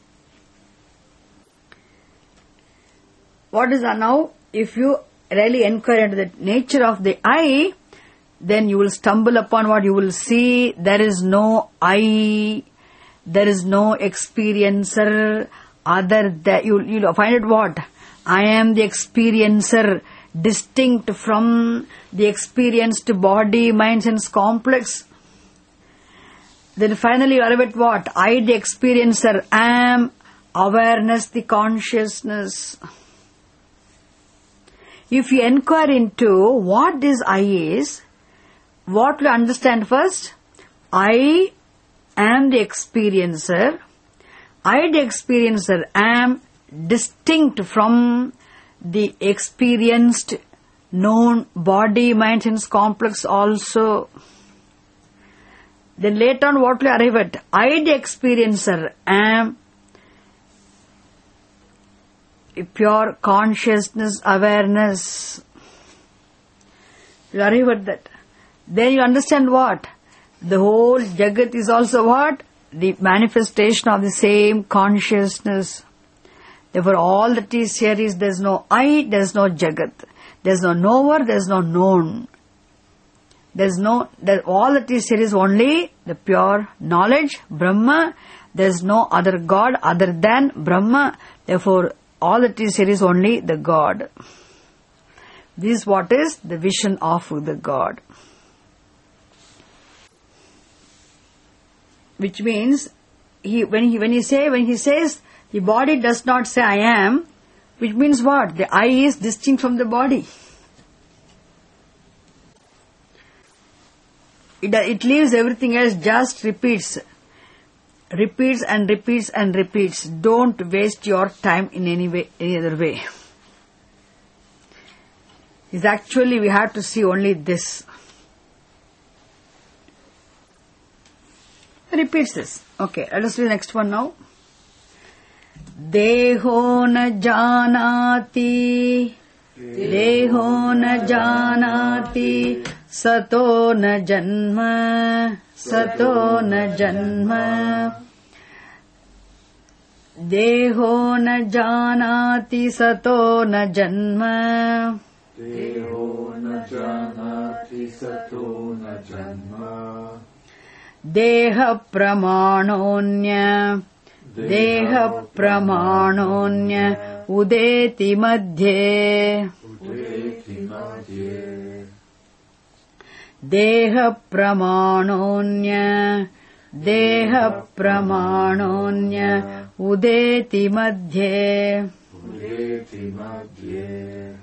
What is that now? If you really inquire into the nature of the I, then you will stumble upon what you will see. There is no I, there is no experiencer other than, you will find it what? I am the experiencer, distinct from the experienced body, mind, sense complex. Then finally you arrive at what? I, the experiencer, am awareness, the consciousness. If you inquire into what this I is, what we understand first? I am the experiencer. I, the experiencer, am distinct from the experienced, known body, mind, sense complex also. Then later on what will arrive at? I, the experiencer, am a pure consciousness, awareness. You arrive at that. Then you understand what? The whole Jagat is also what? The manifestation of the same consciousness. Therefore all that is here is there is no I, there is no Jagat. There is no knower, there is no known. There is no, there, all that is here is only the pure knowledge, Brahma. There is no other God other than Brahma. Therefore all that is here is only the God. This is what is the vision of the God. Which means, he when he when he say when he says the body does not say I am, which means what? The I is distinct from the body. It it leaves everything else, just repeats, repeats and repeats and repeats. Don't waste your time in any way, any other way. Is actually we have to see only this. Repeats this. Okay, let us do the next one now. Deho na janati, deho na janati, sato na janma, sato na janma. Deho na janati, sato na janma. Deho na janati sato na janma. Deha pramanonya, deha pramanonya, udeti madhye, udeti madhye. Deha pramanonya, deha pramanonya, udeti madhye, udeti madhye.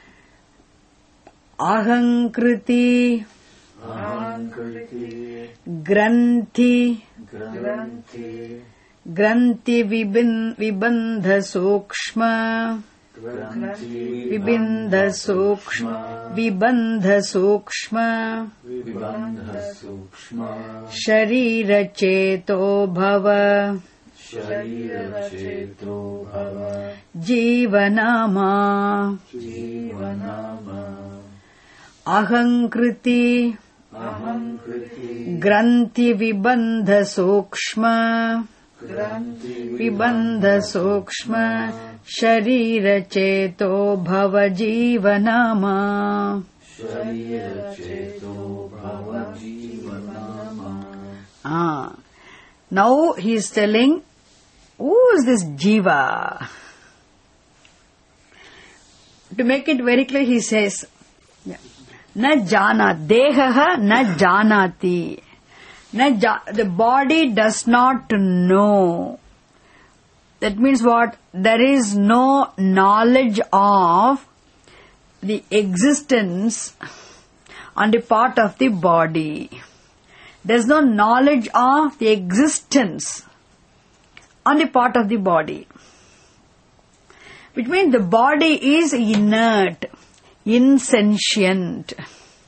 Ahankriti, Ahankriti, Granthi, Granthi, Granthi vibin, vibandha sukshma, Granthi, vibindha sukshma, vibandha sukshma, Vibandha sukshma, Sharira cheto bhava, Sharira cheto bhava, Jivanama, Jivanama. Ahankriti, Ahankriti, Granthi vibandha sukshma, Granthi, vibandha sukshma, Sharira cheto bhava jivanama. Sharira cheto bhava jivanama. Ah. Now he is telling, who is this Jiva? To make it very clear, he says, yeah, na jana, dehaha na janati. Na ja, the body does not know. That means what? There is no knowledge of the existence on the part of the body. There is no knowledge of the existence on the part of the body. Which means the body is inert, insentient.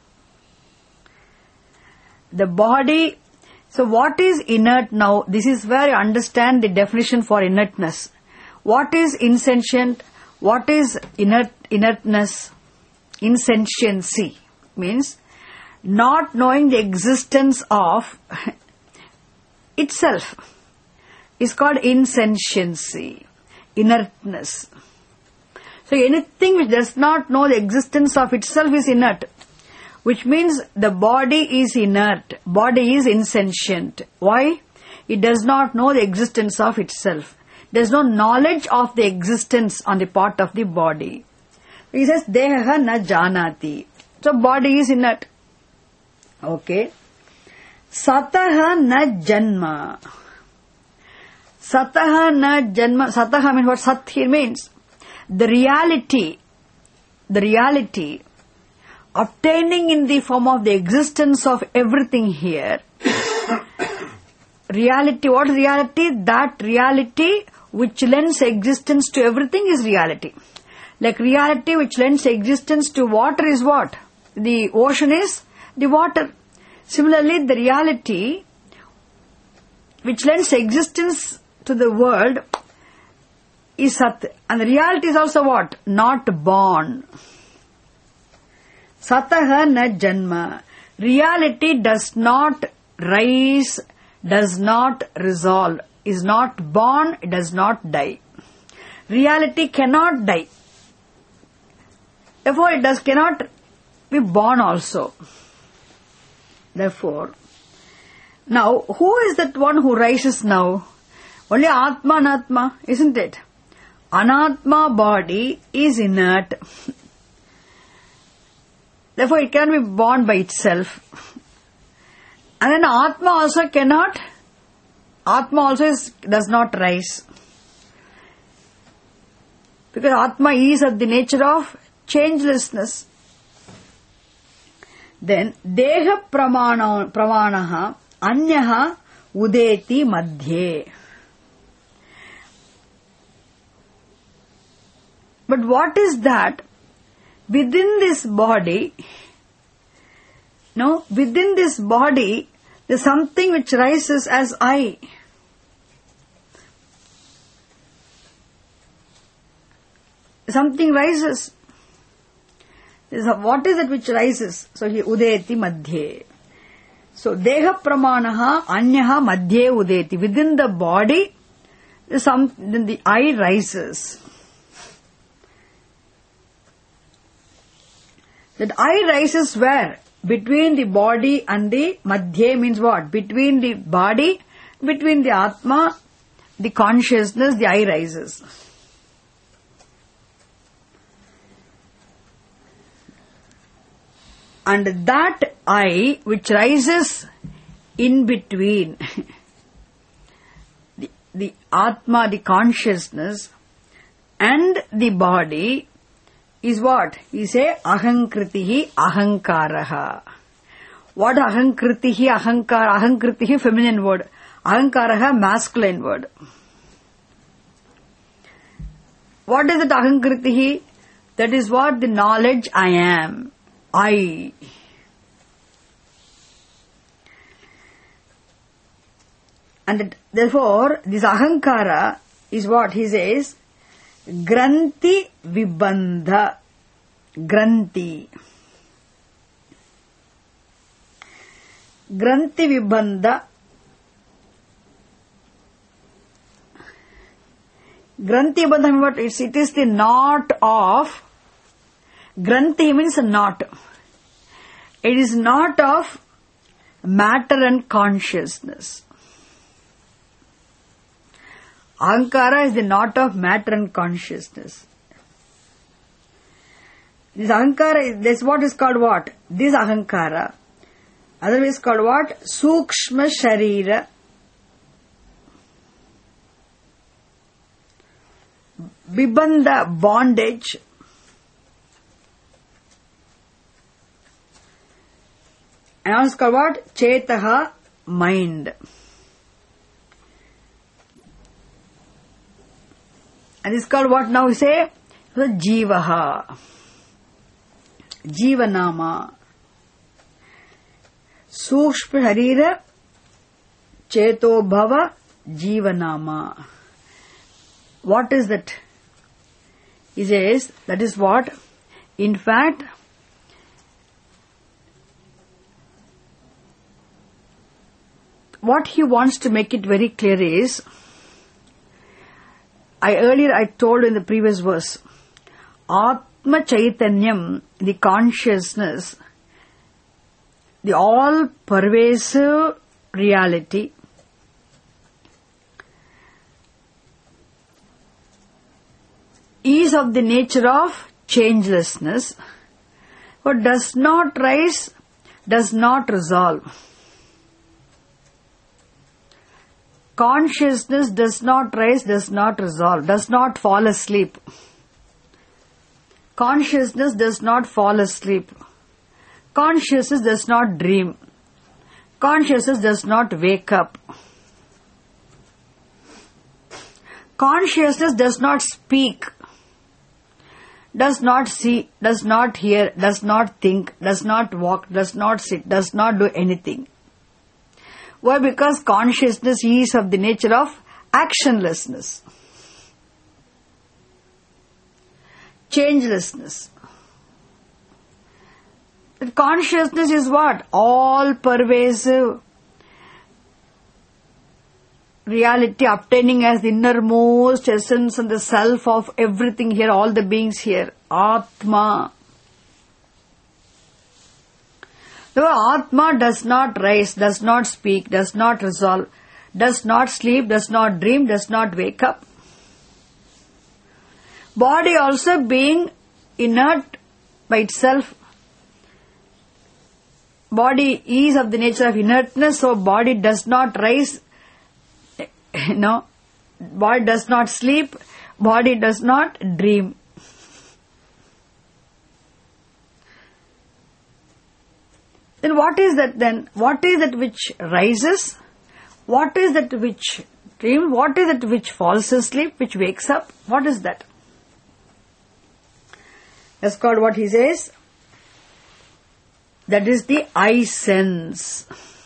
The body, so what is inert now? This is where you understand the definition for inertness. What is insentient? What is inert, inertness? Insentiency means not knowing the existence of itself is called insentiency, inertness. So anything which does not know the existence of itself is inert, which means the body is inert, body is insentient. Why? It does not know the existence of itself. There is no knowledge of the existence on the part of the body. He says, deha na janati. So body is inert. Okay. Sataha na janma. Sataha na janma. Sataha means what? Sat here means the reality the reality, obtaining in the form of the existence of everything here. Reality, what is reality? That reality which lends existence to everything is reality. Like reality which lends existence to water is what? The ocean is the water. Similarly, the reality which lends existence to the world is Sat. And the reality is also what? Not born. Sataha na janma. Reality does not rise, does not resolve, is not born, does not die. Reality cannot die. Therefore, it does cannot be born also. Therefore, now, who is that one who rises now? Only Atma Anatma, isn't it? Anatma body is inert. Therefore, it can be born by itself. And then Atma also cannot, Atma also is, does not rise. Because Atma is of the nature of changelessness. Then, Deha Pramana, Pramanaha Anyaha Udeti Madhye. But what is that? Within this body, no, within this body, there's something which rises as I. Something rises. There's a, what is it which rises? So, he udeti madhye. So, deha pramanaha anyaha madhye udeti. Within the body, some, then the I rises. That I rises where? Between the body and the madhye means what? Between the body, between the Atma, the consciousness, the I rises. And that I which rises in between the, the Atma, the consciousness, and the body is what? He say ahankritihi ahankaraha. What ahankritihi ahankara? Ahankritihi feminine word. Ahankaraha masculine word. What is it ahankritihi? That is what the knowledge I am. I. And it, therefore, this ahankara is what he says. Granti vibandha. Granti. Granti vibandha. Granti vibandha, what? It's, it is the knot of. Granti means a knot. It is knot of matter and consciousness. Ahankara is the knot of matter and consciousness. This Ahankara, this what is called what? This Ahankara. Otherwise called what? Sukshma Sharira. Vibandha, bondage. And also called what? Chetaha, mind. And it's called what now we say? Jivaha. Jivanama. Sukshma Harira. Cheto Bhava. Jivanama. What is that? He says, that is what? In fact, what he wants to make it very clear is, I earlier I told in the previous verse, Atma Chaitanyam, the consciousness, the all-pervasive reality, is of the nature of changelessness, but does not rise, does not resolve. Consciousness does not rise, does not resolve, does not fall asleep. Consciousness does not fall asleep. Consciousness does not dream. Consciousness does not wake up. Consciousness does not speak, does not see, does not hear, does not think, does not walk, does not sit, does not do anything. Why? Because consciousness is of the nature of actionlessness, changelessness. That consciousness is what? All pervasive reality, obtaining as the innermost essence and the self of everything here, all the beings here. Atma. The Atma does not rise, does not speak, does not resolve, does not sleep, does not dream, does not wake up. Body also being inert by itself. Body is of the nature of inertness, so body does not rise, you know, body does not sleep, body does not dream. Then what is that then? What is that which rises? What is that which dreams? What is that which falls asleep, which wakes up? What is that? That's called what he says. That is the I sense.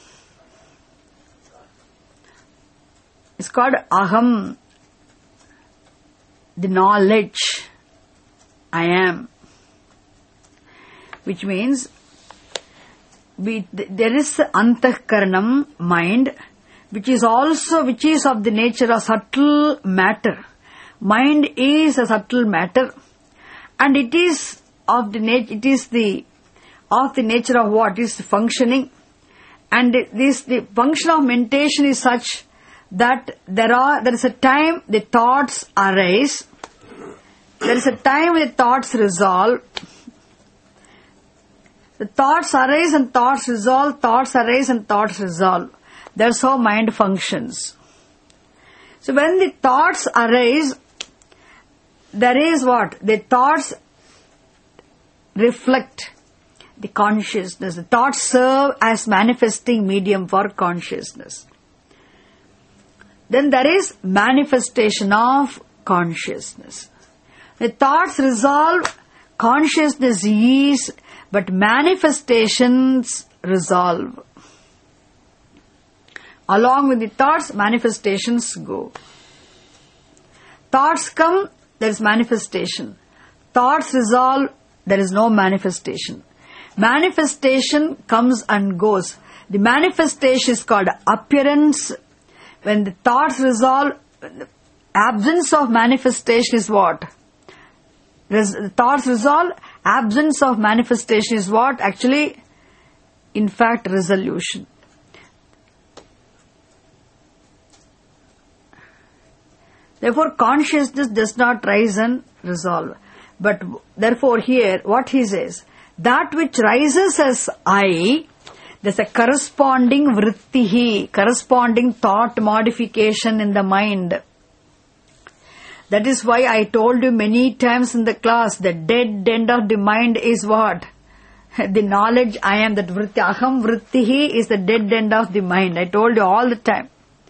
It's called Aham, the knowledge, I am. Which means, we, there is Antahkaranam, mind, which is also, which is of the nature of subtle matter. Mind is a subtle matter, and it is of the nature, it is the, of the nature of what is functioning, and this, the function of mentation is such that there are, there is a time the thoughts arise, there is a time the thoughts resolve, the thoughts arise and thoughts resolve, thoughts arise and thoughts resolve. That's how mind functions. So when the thoughts arise, there is what? The thoughts reflect the consciousness. The thoughts serve as manifesting medium for consciousness. Then there is manifestation of consciousness. The thoughts resolve, consciousness is, but manifestations resolve. Along with the thoughts, manifestations go. Thoughts come, there is manifestation. Thoughts resolve, there is no manifestation. Manifestation comes and goes. The manifestation is called appearance. When the thoughts resolve, the absence of manifestation is what? Res- thoughts resolve, absence of manifestation is what? Actually, in fact, resolution. Therefore, consciousness does not rise and resolve. But therefore here, what he says, that which rises as I, there's a corresponding vrittihi, corresponding thought modification in the mind. That is why I told you many times in the class, the dead end of the mind is what? The knowledge I am, that vritti, aham vrittihi is the dead end of the mind. I told you all the time.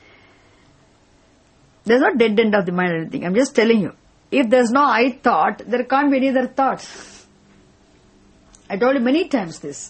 There's no dead end of the mind or anything. I'm just telling you. If there's no I thought, there can't be any other thoughts. I told you many times this.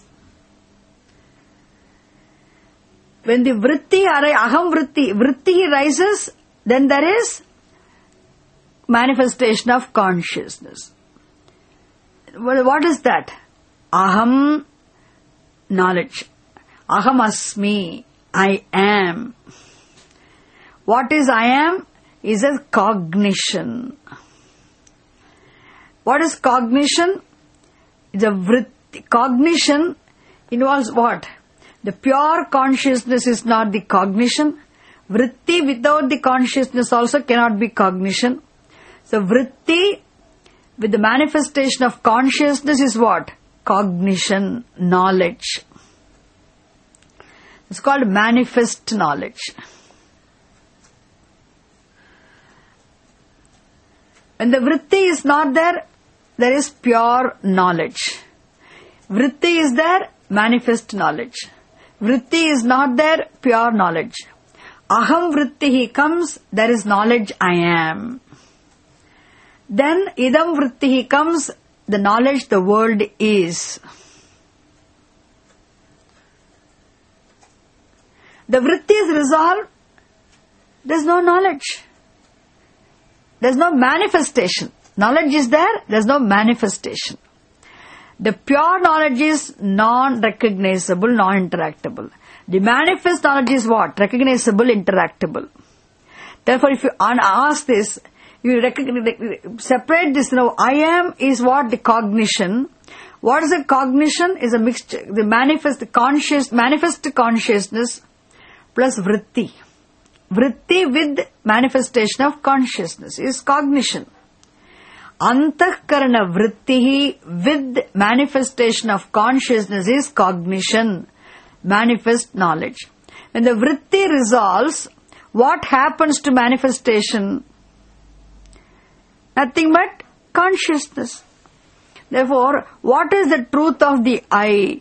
When the vritti, aham vritti, vritti rises, then there is manifestation of consciousness. Well, what is that? Aham, knowledge. Aham asmi, I am. What is I am? Is a cognition. What is cognition? It's a vritti. Cognition involves what? The pure consciousness is not the cognition. Vritti without the consciousness also cannot be cognition. So vritti with the manifestation of consciousness is what? Cognition, knowledge. It's called manifest knowledge. When the vritti is not there, there is pure knowledge. Vritti is there, manifest knowledge. Vritti is not there, pure knowledge. Aham vrittihi comes, there is knowledge I am. Then idam vrittihi comes, the knowledge the world is. The vritti is resolved, there is no knowledge. There is no manifestation. Knowledge is there, there is no manifestation. The pure knowledge is non-recognizable, non-interactable. The manifest knowledge is what? Recognizable, interactable. Therefore, if you ask this, you recognize, separate this. Now, I am is what? The cognition. What is a cognition? Is a mixture. The manifest, the conscious, manifest consciousness plus vritti. Vritti with manifestation of consciousness is cognition. Antahkarana vrittihi with manifestation of consciousness is cognition, manifest knowledge. When the vritti resolves, what happens to manifestation? Nothing but consciousness. Therefore, what is the truth of the I?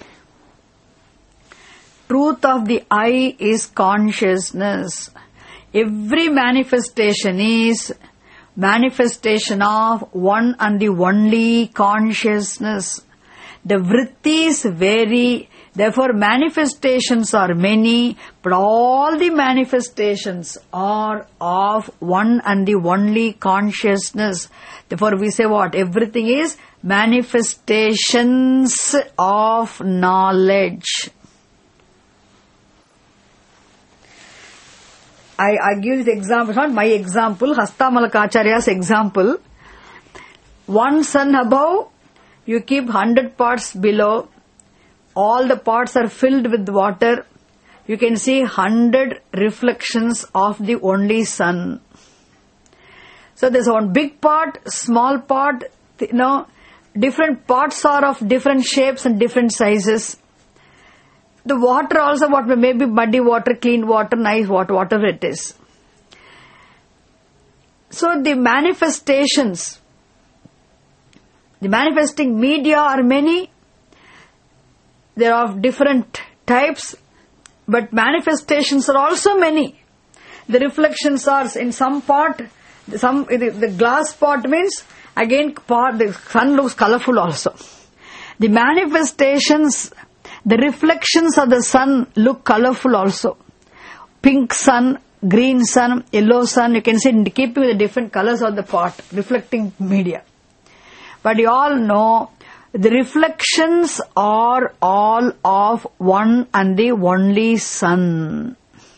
Truth of the I is consciousness. Every manifestation is manifestation of one and the only consciousness. The vrittis vary, therefore manifestations are many, but all the manifestations are of one and the only consciousness. Therefore we say what? Everything is manifestations of knowledge. I, I give the example, not my example, Hastamalakacharya's example. One sun above, you keep hundred pots below, all the pots are filled with water, you can see hundred reflections of the only sun. So there's one big pot, small pot, you know, different pots are of different shapes and different sizes. The water also, what may be muddy water, clean water, nice water, whatever it is. So the manifestations, the manifesting media are many. They are of different types, but manifestations are also many. The reflections are in some pot, some the, the glass pot means again pot, the sun looks colorful also. The manifestations, the reflections of the sun look colorful also. Pink sun, green sun, yellow sun, you can see in keeping with the different colors of the pot, reflecting media. But you all know, the reflections are all of one and the only sun.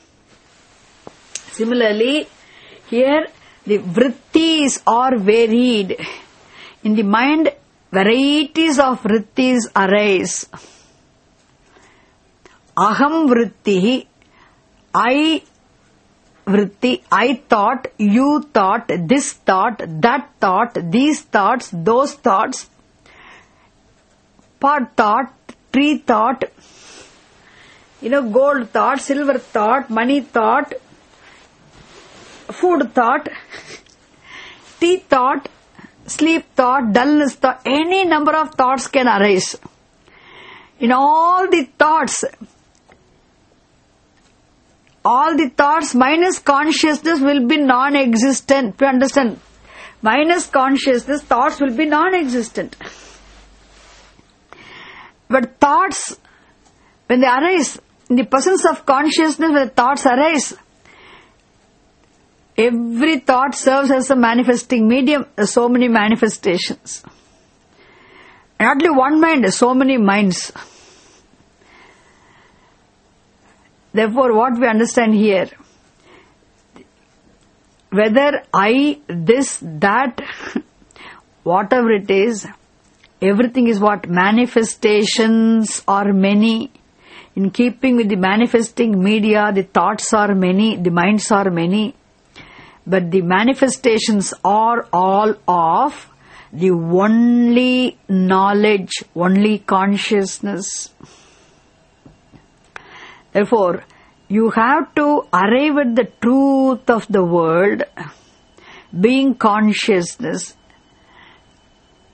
Similarly, here the vrittis are varied. In the mind, varieties of vrittis arise. Aham vritti, I vritti, I thought, you thought, this thought, that thought, these thoughts, those thoughts, pot thought, tree thought, you know, gold thought, silver thought, money thought, food thought, tea thought, sleep thought, dullness thought, any number of thoughts can arise. In all the thoughts, all the thoughts minus consciousness will be non-existent. You understand? Minus consciousness, thoughts will be non-existent. But thoughts, when they arise, in the presence of consciousness, when the thoughts arise, every thought serves as a manifesting medium. There are so many manifestations. Not only one mind, there are so many minds. Therefore, what we understand here, whether I, this, that, whatever it is, everything is what? Manifestations are many. In keeping with the manifesting media, the thoughts are many, the minds are many. But the manifestations are all of the only knowledge, only consciousness. Therefore, you have to arrive at the truth of the world, being consciousness.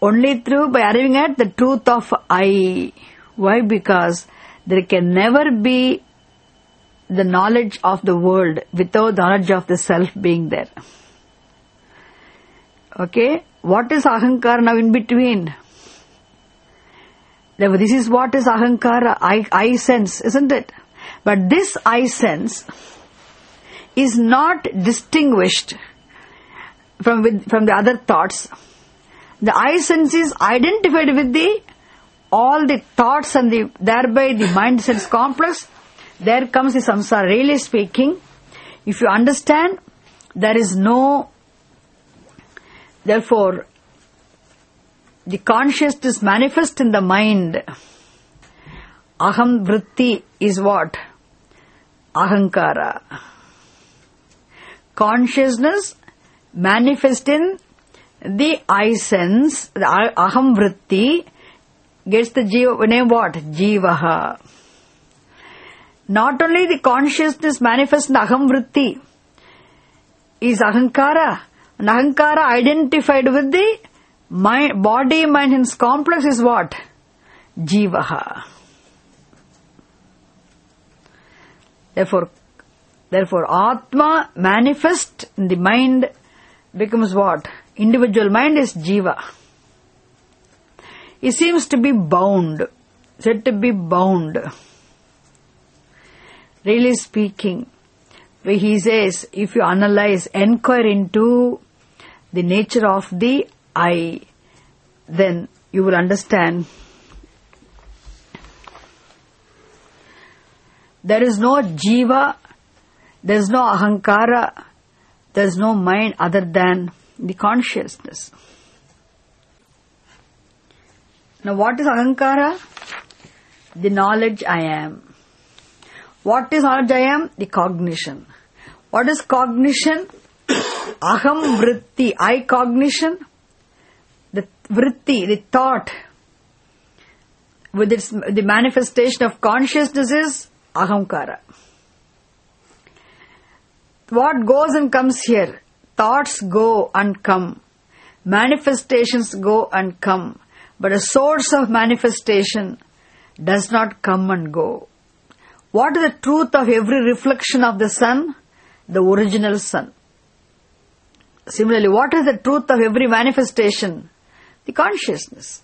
Only through by arriving at the truth of I. Why? Because there can never be the knowledge of the world without the knowledge of the self being there. Okay? What is ahankara now in between? Therefore, this is what is ahankara, I, I sense, isn't it? But this I sense is not distinguished from with, from the other thoughts. The I sense is identified with the all the thoughts and the thereby the mind sense complex. There comes the samsara. Really speaking, if you understand, there is no, therefore, the consciousness manifest in the mind. Aham vritti is what? Ahankara. Consciousness manifest in the I sense, the aham vritti gets the jiva, name what? Jivaha. Not only the consciousness manifest in the aham vritti is ahankara, and ahankara identified with the mind, body, mind, and complex is what? Jivaha. Therefore, therefore, Atma manifest in the mind becomes what? Individual mind is Jiva. He seems to be bound, said to be bound. Really speaking, where he says, if you analyze, inquire into the nature of the I, then you will understand there is no jiva, there is no ahankara, there is no mind other than the consciousness. Now what is ahankara? The knowledge I am. What is knowledge I am? The cognition. What is cognition? Aham vritti, I cognition. The vritti, the thought, with its the manifestation of consciousness is ahamkara. What goes and comes here? Thoughts go and come. Manifestations go and come. But a source of manifestation does not come and go. What is the truth of every reflection of the sun? The original sun. Similarly, what is the truth of every manifestation? The consciousness.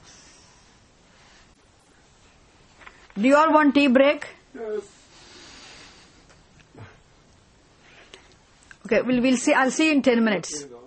Do you all want tea break? Yes. Okay, we'll, we'll see. I'll see you in ten minutes.